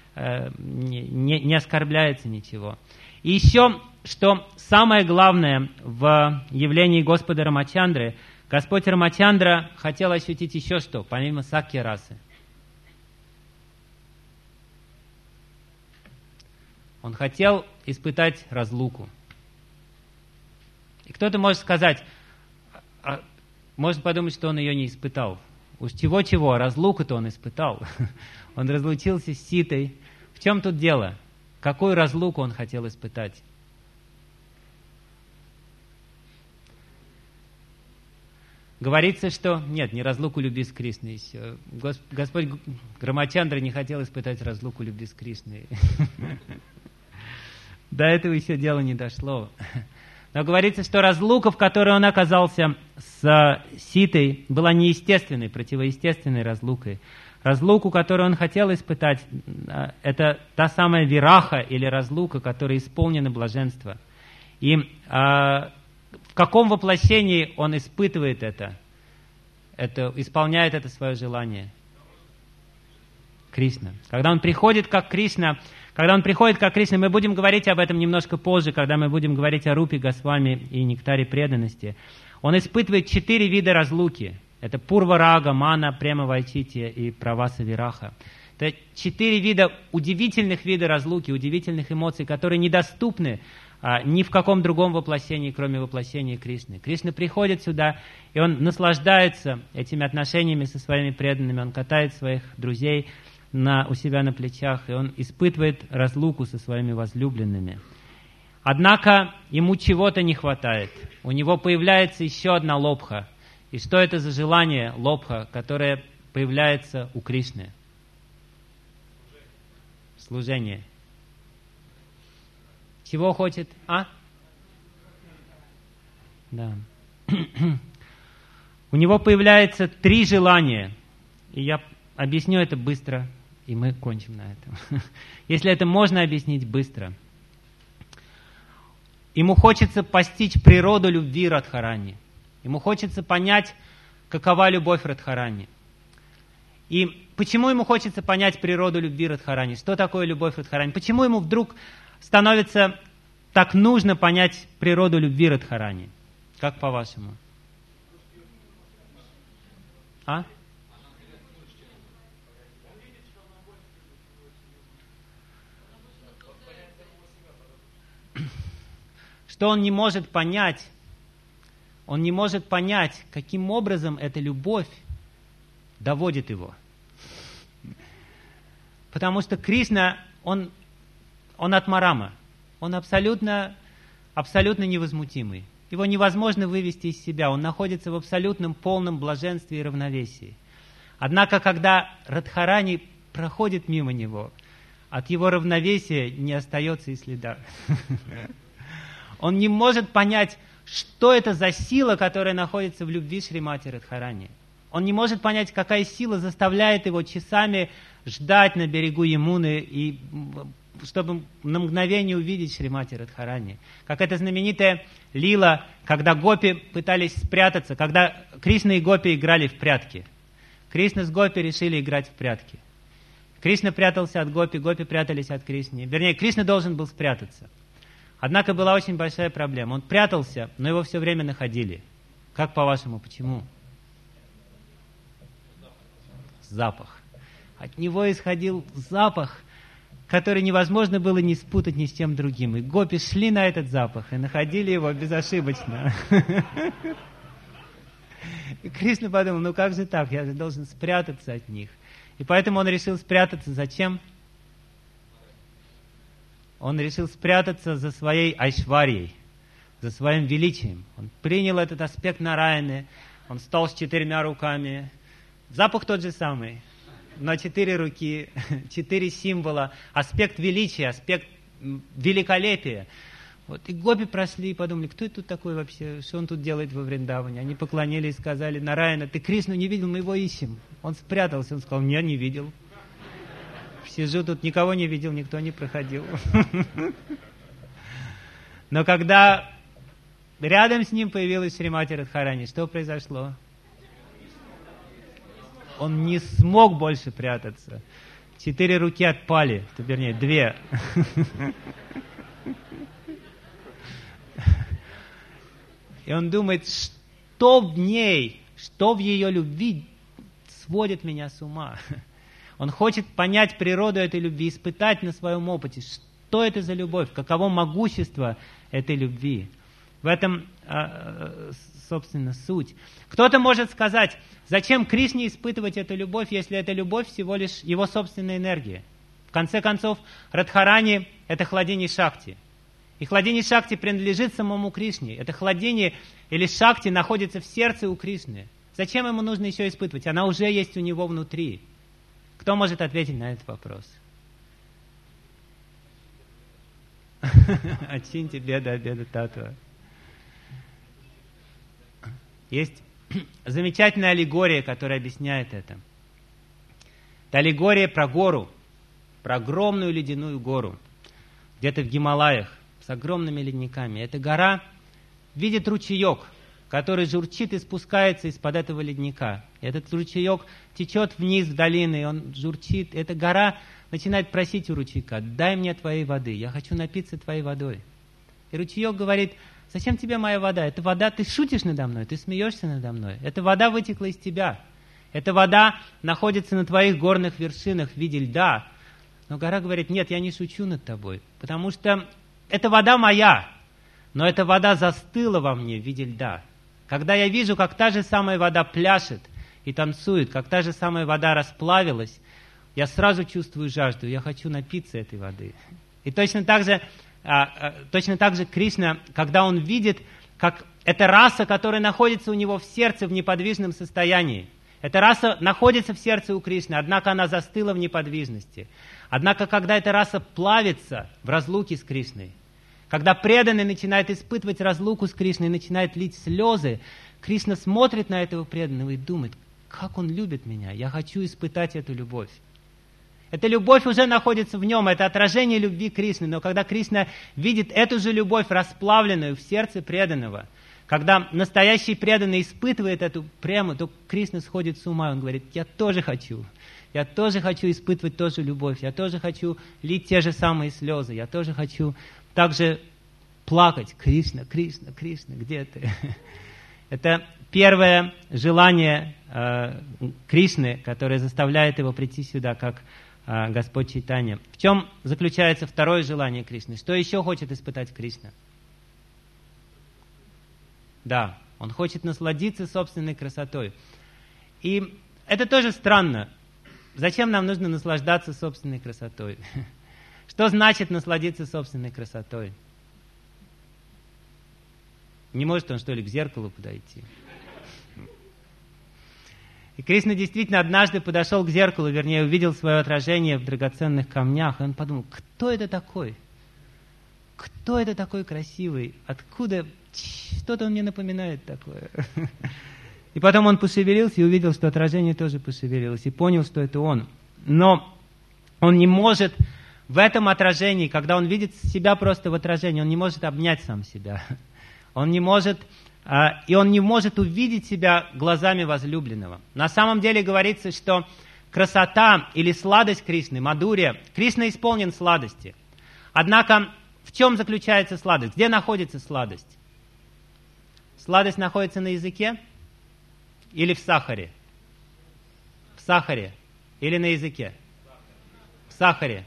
не оскорбляется ничего. И еще, что самое главное в явлении Господа Рамачандры, Господь Рамачандра хотел ощутить еще что, помимо сакьи расы. Он хотел испытать разлуку. И кто-то может сказать, можно подумать, что он ее не испытал. Уж чего-чего, разлуку-то он испытал. Он разлучился с Ситой. В чем тут дело? Какую разлуку он хотел испытать? Говорится, что нет, не разлуку любви с Кришной. Господь Рамачандра не хотел испытать разлуку любви с Кришной. До этого еще дело не дошло. Но говорится, что разлука, в которой он оказался с Ситой, была неестественной, противоестественной разлукой. Разлуку, которую он хотел испытать, это та самая вираха или разлука, которая исполнена блаженства. И в каком воплощении он испытывает это исполняет это свое желание? Кришна. Когда он приходит как Кришна, мы будем говорить об этом немножко позже, когда мы будем говорить о Рупе Госвами и нектаре преданности. Он испытывает 4 вида разлуки. Это Пурва Рага, Мана, Према Вайчития и Праваса Вираха. Это 4 удивительных вида разлуки, удивительных эмоций, которые недоступны ни в каком другом воплощении, кроме воплощения Кришны. Кришна приходит сюда, и он наслаждается этими отношениями со своими преданными, он катает своих друзей у себя на плечах, и он испытывает разлуку со своими возлюбленными. Однако ему чего-то не хватает. У него появляется еще одна лобха. И что это за желание лобха, которое появляется у Кришны? Служение. Чего хочет? Да. У него появляется 3 желания. И я объясню это быстро, и мы кончим на этом. Если это можно объяснить быстро. Ему хочется постичь природу любви Радхарани. Ему хочется понять, какова любовь Радхарани. И почему ему хочется понять природу любви Радхарани, что такое любовь Радхарани, почему ему вдруг становится так нужно понять природу любви Радхарани. Как по-вашему? А? Что он не может понять? Он не может понять, каким образом эта любовь доводит его. Потому что Кришна, он атмарама, он абсолютно невозмутимый. Его невозможно вывести из себя, он находится в абсолютном полном блаженстве и равновесии. Однако, когда Радхарани проходит мимо него, от его равновесия не остается и следа. Он не может понять, что это за сила, которая находится в любви Шримати Радхарани. Он не может понять, какая сила заставляет его часами ждать на берегу Ямуны, и чтобы на мгновение увидеть Шримати Радхарани. Как эта знаменитая лила, когда гопи пытались спрятаться, когда Кришна и гопи играли в прятки. Кришна с гопи решили играть в прятки. Кришна прятался от гопи, гопи прятались от Кришны. Вернее, Кришна должен был спрятаться. Однако была очень большая проблема. Он прятался, но его все время находили. Как по-вашему, почему? Запах. От него исходил запах, который невозможно было не спутать ни с чем другим. И гопи шли на этот запах и находили его безошибочно. И Кришна подумал, ну как же так, я же должен спрятаться от них. И поэтому он решил спрятаться. Зачем? Он решил спрятаться за своей айшварьей, за своим величием. Он принял этот аспект Нараяны, он стал с 4 руками. Запах тот же самый, но 4 руки, 4 символа, аспект величия, аспект великолепия. Вот. И гопи прошли и подумали, кто это тут такой вообще, что он тут делает во Вриндаване. Они поклонились и сказали, Нараяна, ты Кришну не видел, мы его ищем. Он спрятался, он сказал, я не видел. Сижу тут, никого не видел, никто не проходил. Но когда рядом с ним появилась Шримати Радхарани, что произошло? Он не смог больше прятаться. 4 руки отпали, вернее, 2. И он думает, что в ней, что в ее любви сводит меня с ума. Он хочет понять природу этой любви, испытать на своем опыте, что это за любовь, каково могущество этой любви. В этом, собственно, суть. Кто-то может сказать, зачем Кришне испытывать эту любовь, если эта любовь всего лишь его собственная энергия. В конце концов, Радхарани – это хладини Шакти. И хладини Шакти принадлежит самому Кришне. Это хладини или Шакти находится в сердце у Кришны. Зачем ему нужно еще испытывать? Она уже есть у него внутри. Кто может ответить на этот вопрос? Ачинти беда беда татва. Есть замечательная аллегория, которая объясняет это. Это аллегория про гору, про огромную ледяную гору, где-то в Гималаях, с огромными ледниками. Эта гора видит ручеек, который журчит и спускается из-под этого ледника. И этот ручеек течет вниз в долины, и он журчит. Эта гора начинает просить у ручейка, дай мне твоей воды, я хочу напиться твоей водой. И ручеек говорит, зачем тебе моя вода? Эта вода, ты шутишь надо мной, ты смеешься надо мной. Эта вода вытекла из тебя. Эта вода находится на твоих горных вершинах в виде льда. Но гора говорит, нет, я не шучу над тобой, потому что эта вода моя, но эта вода застыла во мне в виде льда. Когда я вижу, как та же самая вода пляшет и танцует, как та же самая вода расплавилась, я сразу чувствую жажду, я хочу напиться этой воды. И точно так же Кришна, когда он видит, как эта раса, которая находится у него в сердце в неподвижном состоянии, эта раса находится в сердце у Кришны, однако она застыла в неподвижности. Однако, когда эта раса плавится в разлуке с Кришной, когда преданный начинает испытывать разлуку с Кришной, начинает лить слезы, Кришна смотрит на этого преданного и думает, как он любит меня, я хочу испытать эту любовь. Эта любовь уже находится в нем, это отражение любви Кришны, но когда Кришна видит эту же любовь, расплавленную в сердце преданного, Когда настоящий преданный испытывает эту прему, то Кришна сходит с ума. Он говорит: я тоже хочу. Я тоже хочу испытывать ту же любовь. Я тоже хочу лить те же самые слезы. Я тоже хочу также плакать. Кришна, Кришна, Кришна, где ты? Это первое желание Кришны, которое заставляет его прийти сюда, как Господь Чайтанья. В чем заключается второе желание Кришны? Что еще хочет испытать Кришна? Да, он хочет насладиться собственной красотой. И это тоже странно. Зачем нам нужно наслаждаться собственной красотой? Что значит насладиться собственной красотой? Не может он, что ли, к зеркалу подойти? И Кришна действительно однажды подошел к зеркалу, вернее, увидел свое отражение в драгоценных камнях, и он подумал: кто это такой? Кто это такой красивый? Откуда? Что-то он мне напоминает такое. И потом он пошевелился и увидел, что отражение тоже пошевелилось, и понял, что это он. Но он не может в этом отражении, когда он видит себя просто в отражении, он не может обнять сам себя. Он не может, и он не может увидеть себя глазами возлюбленного. На самом деле говорится, что красота или сладость Кришны, мадурья, Кришна исполнен сладости. Однако в чем заключается сладость? Где находится сладость? Сладость находится на языке или в сахаре? В сахаре или на языке? В сахаре.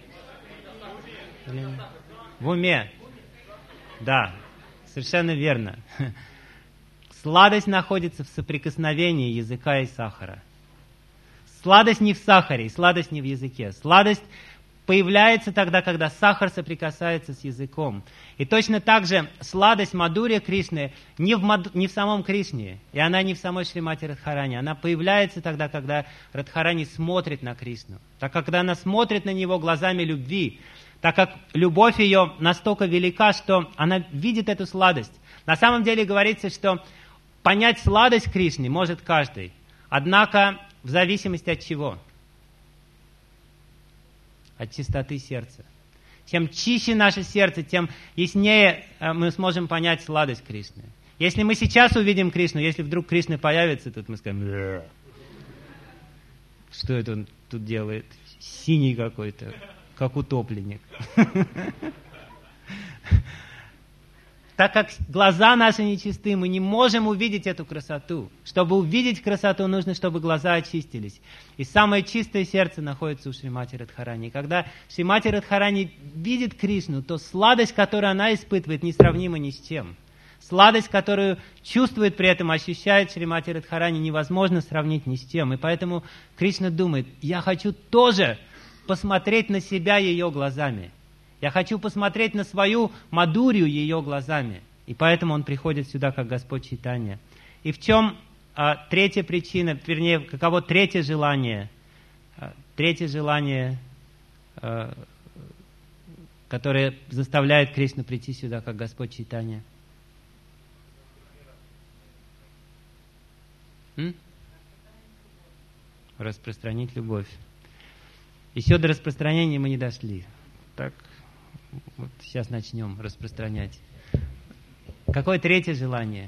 В уме. Да, совершенно верно. Сладость находится в соприкосновении языка и сахара. Сладость не в сахаре, сладость не в языке. Сладость появляется тогда, когда сахар соприкасается с языком. И точно так же сладость мадурья Кришны не в самом Кришне, и она не в самой Шримати Радхарани. Она появляется тогда, когда Радхарани смотрит на Кришну. Так как когда она смотрит на него глазами любви, так как любовь ее настолько велика, что она видит эту сладость. На самом деле говорится, что понять сладость Кришны может каждый. Однако в зависимости от чего? От чистоты сердца. Чем чище наше сердце, тем яснее мы сможем понять сладость Кришны. Если мы сейчас увидим Кришну, если вдруг Кришна появится, тут мы скажем: что это он тут делает? Синий какой-то, как утопленник. Так как глаза наши нечисты, мы не можем увидеть эту красоту. Чтобы увидеть красоту, нужно, чтобы глаза очистились. И самое чистое сердце находится у Шримати Радхарани. И когда Шримати Радхарани видит Кришну, то сладость, которую она испытывает, несравнима ни с чем. Сладость, которую чувствует при этом, ощущает Шримати Радхарани, невозможно сравнить ни с чем. И поэтому Кришна думает: я хочу тоже посмотреть на себя ее глазами. Я хочу посмотреть на свою мадурью ее глазами. И поэтому он приходит сюда, как Господь Чайтанья. И в чем третья причина, вернее, каково третье желание? Третье желание, которое заставляет Кришну прийти сюда, как Господь Чайтанья. Распространить любовь. Еще до распространения мы не дошли. Так, вот сейчас начнем распространять. Какое третье желание?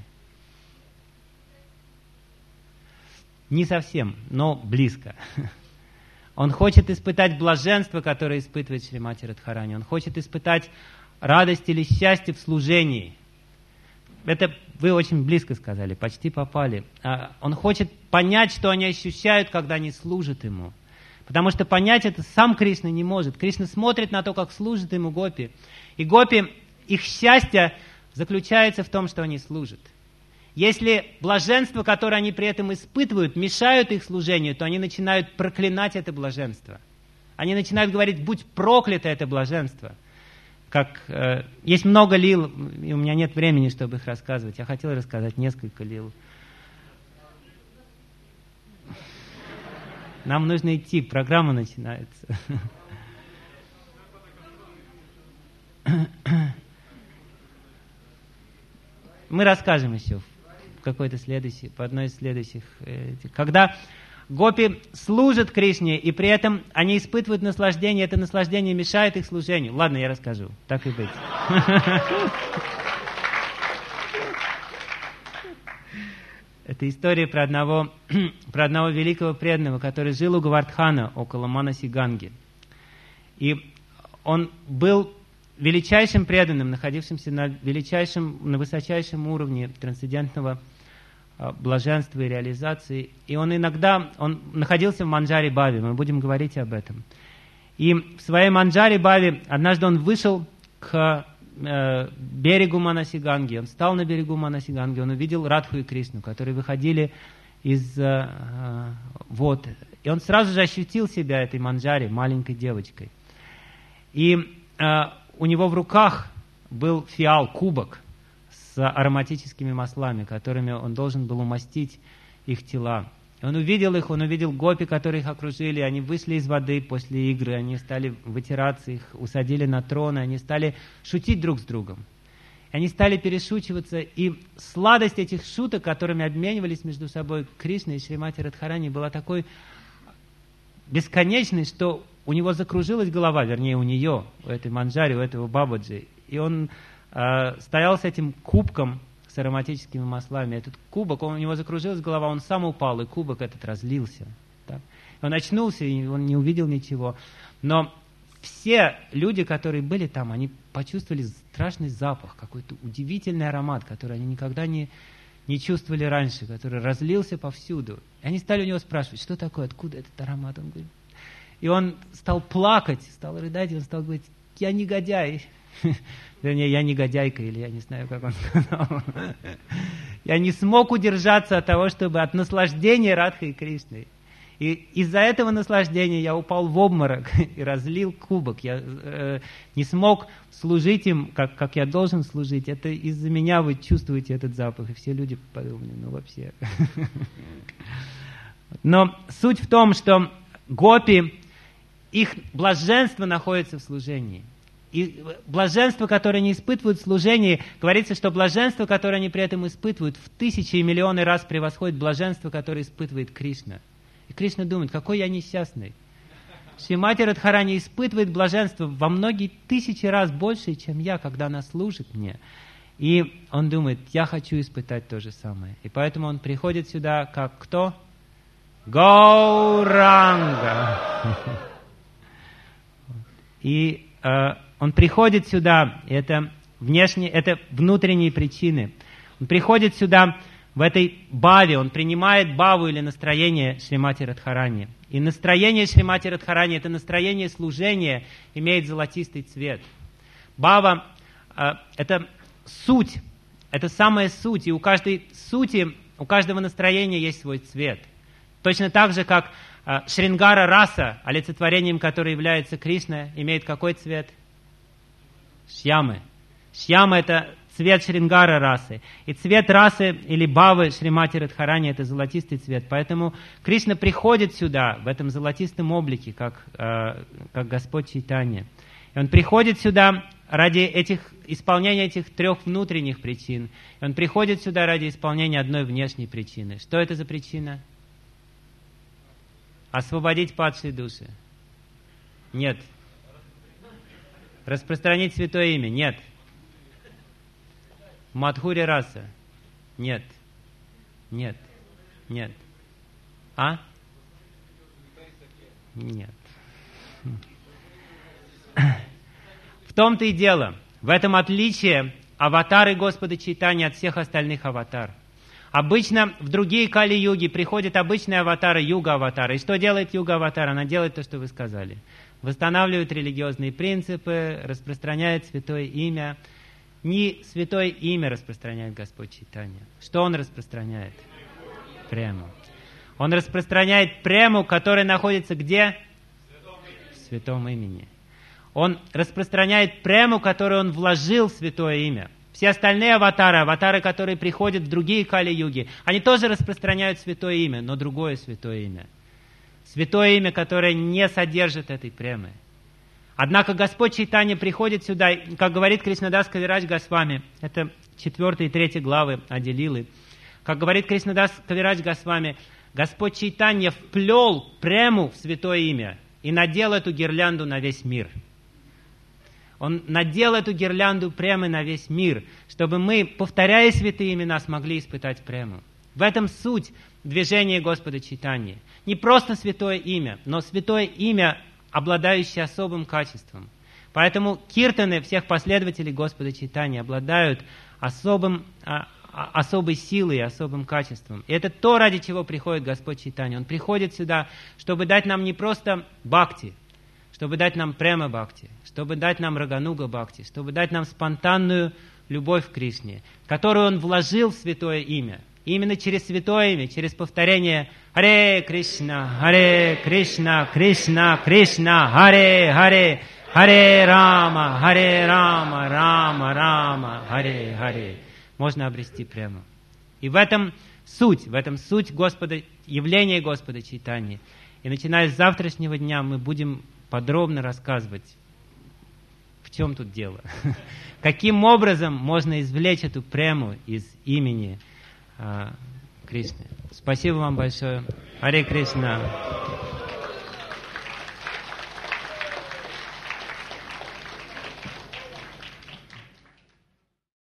Не совсем, но близко. Он хочет испытать блаженство, которое испытывает Шримати Радхарани. Он хочет испытать радость или счастье в служении. Это вы очень близко сказали, почти попали. Он хочет понять, что они ощущают, когда они служат ему. Потому что понять это сам Кришна не может. Кришна смотрит на то, как служат ему гопи. И гопи, их счастье заключается в том, что они служат. Если блаженство, которое они при этом испытывают, мешают их служению, то они начинают проклинать это блаженство. Они начинают говорить: будь проклято это блаженство. Есть много лил, и у меня нет времени, чтобы их рассказывать. Я хотел рассказать несколько лил. Нам нужно идти, программа начинается. Мы расскажем еще в какой-то следующий, по одной из следующих. Когда гопи служат Кришне, и при этом они испытывают наслаждение, это наслаждение мешает их служению. Ладно, я расскажу, так и быть. Это история про одного великого преданного, который жил у Гавардхана около Манаси Ганги. И он был величайшим преданным, находившимся на высочайшем уровне трансцендентного блаженства и реализации. И он находился в Манджари Бхаве, мы будем говорить об этом. И в своей Манджари Бхаве однажды он вышел к берегу Манаси Ганги, он встал на берегу Манаси Ганги, он увидел Радху и Кришну, которые выходили из вод. И он сразу же ощутил себя этой Манджари, маленькой девочкой. И у него в руках был фиал, кубок с ароматическими маслами, которыми он должен был умастить их тела. И он увидел их, он увидел гопи, которые их окружили, они вышли из воды после игры, они стали вытираться, их усадили на троны, они стали шутить друг с другом. И они стали перешучиваться, и сладость этих шуток, которыми обменивались между собой Кришна и Шримати Радхарани, была такой бесконечной, что у него закружилась голова, вернее, у нее, у этой Манджари, у этого Бабаджи. И он стоял с этим кубком с ароматическими маслами. Этот кубок, у него закружилась голова, он сам упал, и кубок этот разлился. Так? Он очнулся, и он не увидел ничего. Но все люди, которые были там, они почувствовали страшный запах, какой-то удивительный аромат, который они никогда не чувствовали раньше, который разлился повсюду. И они стали у него спрашивать, что такое, откуда этот аромат? Он говорит, и он стал плакать, стал рыдать, и он стал говорить, я негодяй. Вернее, я негодяйка, или я не знаю, как он сказал. Я не смог удержаться от того, чтобы от наслаждения Радхой и Кришной. И из-за этого наслаждения я упал в обморок и разлил кубок. Я не смог служить им, как я должен служить. Это из-за меня вы чувствуете этот запах. И все люди подумали, ну вообще. Но суть в том, что гопи, их блаженство находится в служении. И блаженство, которое они испытывают в служении, говорится, что блаженство, которое они при этом испытывают, в тысячи и миллионы раз превосходит блаженство, которое испытывает Кришна. И Кришна думает, какой я несчастный. Шримати Радхарани испытывает блаженство во многие тысячи раз больше, чем я, когда она служит мне. И он думает, я хочу испытать то же самое. И поэтому он приходит сюда как кто? Гауранга. И он приходит сюда, это внутренние причины. Он приходит сюда в этой бхаве, он принимает бхаву или настроение Шримати Радхарани. И настроение Шримати Радхарани, это настроение служения, имеет золотистый цвет. Бхава это суть, это самая суть. И у каждой сути, у каждого настроения есть свой цвет. Точно так же, как Шрингара раса, олицетворением которой является Кришна, имеет какой цвет? Шьямы. Шьяма – это цвет Шрингара расы. И цвет расы или бхавы Шримати Радхарани – это золотистый цвет. Поэтому Кришна приходит сюда в этом золотистом облике, как Господь Чайтанья. И Он приходит сюда ради исполнения этих трех внутренних причин. И Он приходит сюда ради исполнения одной внешней причины. Что это за причина? Освободить падшие души? Нет. Распространить святое имя? Нет. Мадхури раса? Нет. Нет. Нет. А? Нет. В том-то и дело. В этом отличие аватары Господа Чайтаньи от всех остальных аватар. Обычно в другие кали-юги приходят обычные аватары, юга-аватары. И что делает юга-аватар? Она делает то, что вы сказали. Восстанавливает религиозные принципы, распространяет святое имя. Не святое имя распространяет Господь Чайтанья. Что Он распространяет? Прему. Он распространяет прему, которая находится где? В святом имени. Он распространяет прему, которую Он вложил в святое имя. Все остальные аватары, которые приходят в другие кали-юги, они тоже распространяют святое имя, но другое святое имя. Святое имя, которое не содержит этой премы. Однако Господь Чайтанья приходит сюда, как говорит Кришнадас Кавирадж Госвами, это 4 и 3 главы Ади-лилы, как говорит Кришнадас Кавирадж Госвами, Господь Чайтанья вплел прему в святое имя и надел эту гирлянду на весь мир. Он надел эту гирлянду премы на весь мир, чтобы мы, повторяя святые имена, смогли испытать прему. В этом суть движения Господа Чайтаньи. Не просто святое имя, но святое имя, обладающее особым качеством. Поэтому киртаны всех последователей Господа Чайтаньи обладают особой силой и особым качеством. И это то, ради чего приходит Господь Чайтанья. Он приходит сюда, чтобы дать нам не просто бхакти, чтобы дать нам према бхакти, чтобы дать нам рагануга бхакти, чтобы дать нам спонтанную любовь к Кришне, которую Он вложил в святое имя. И именно через святое имя, через повторение Харе Кришна, Кришна, Кришна, Харе Харе, Харе Рама, Рама, Рама, Харе Харе, можно обрести прему. И в этом суть Господа, явления Господа Чайтаньи. И начиная с завтрашнего дня мы будем подробно рассказывать, в чем тут дело. Каким образом можно извлечь эту прему из имени Кришны. Спасибо вам большое. Харе Кришна.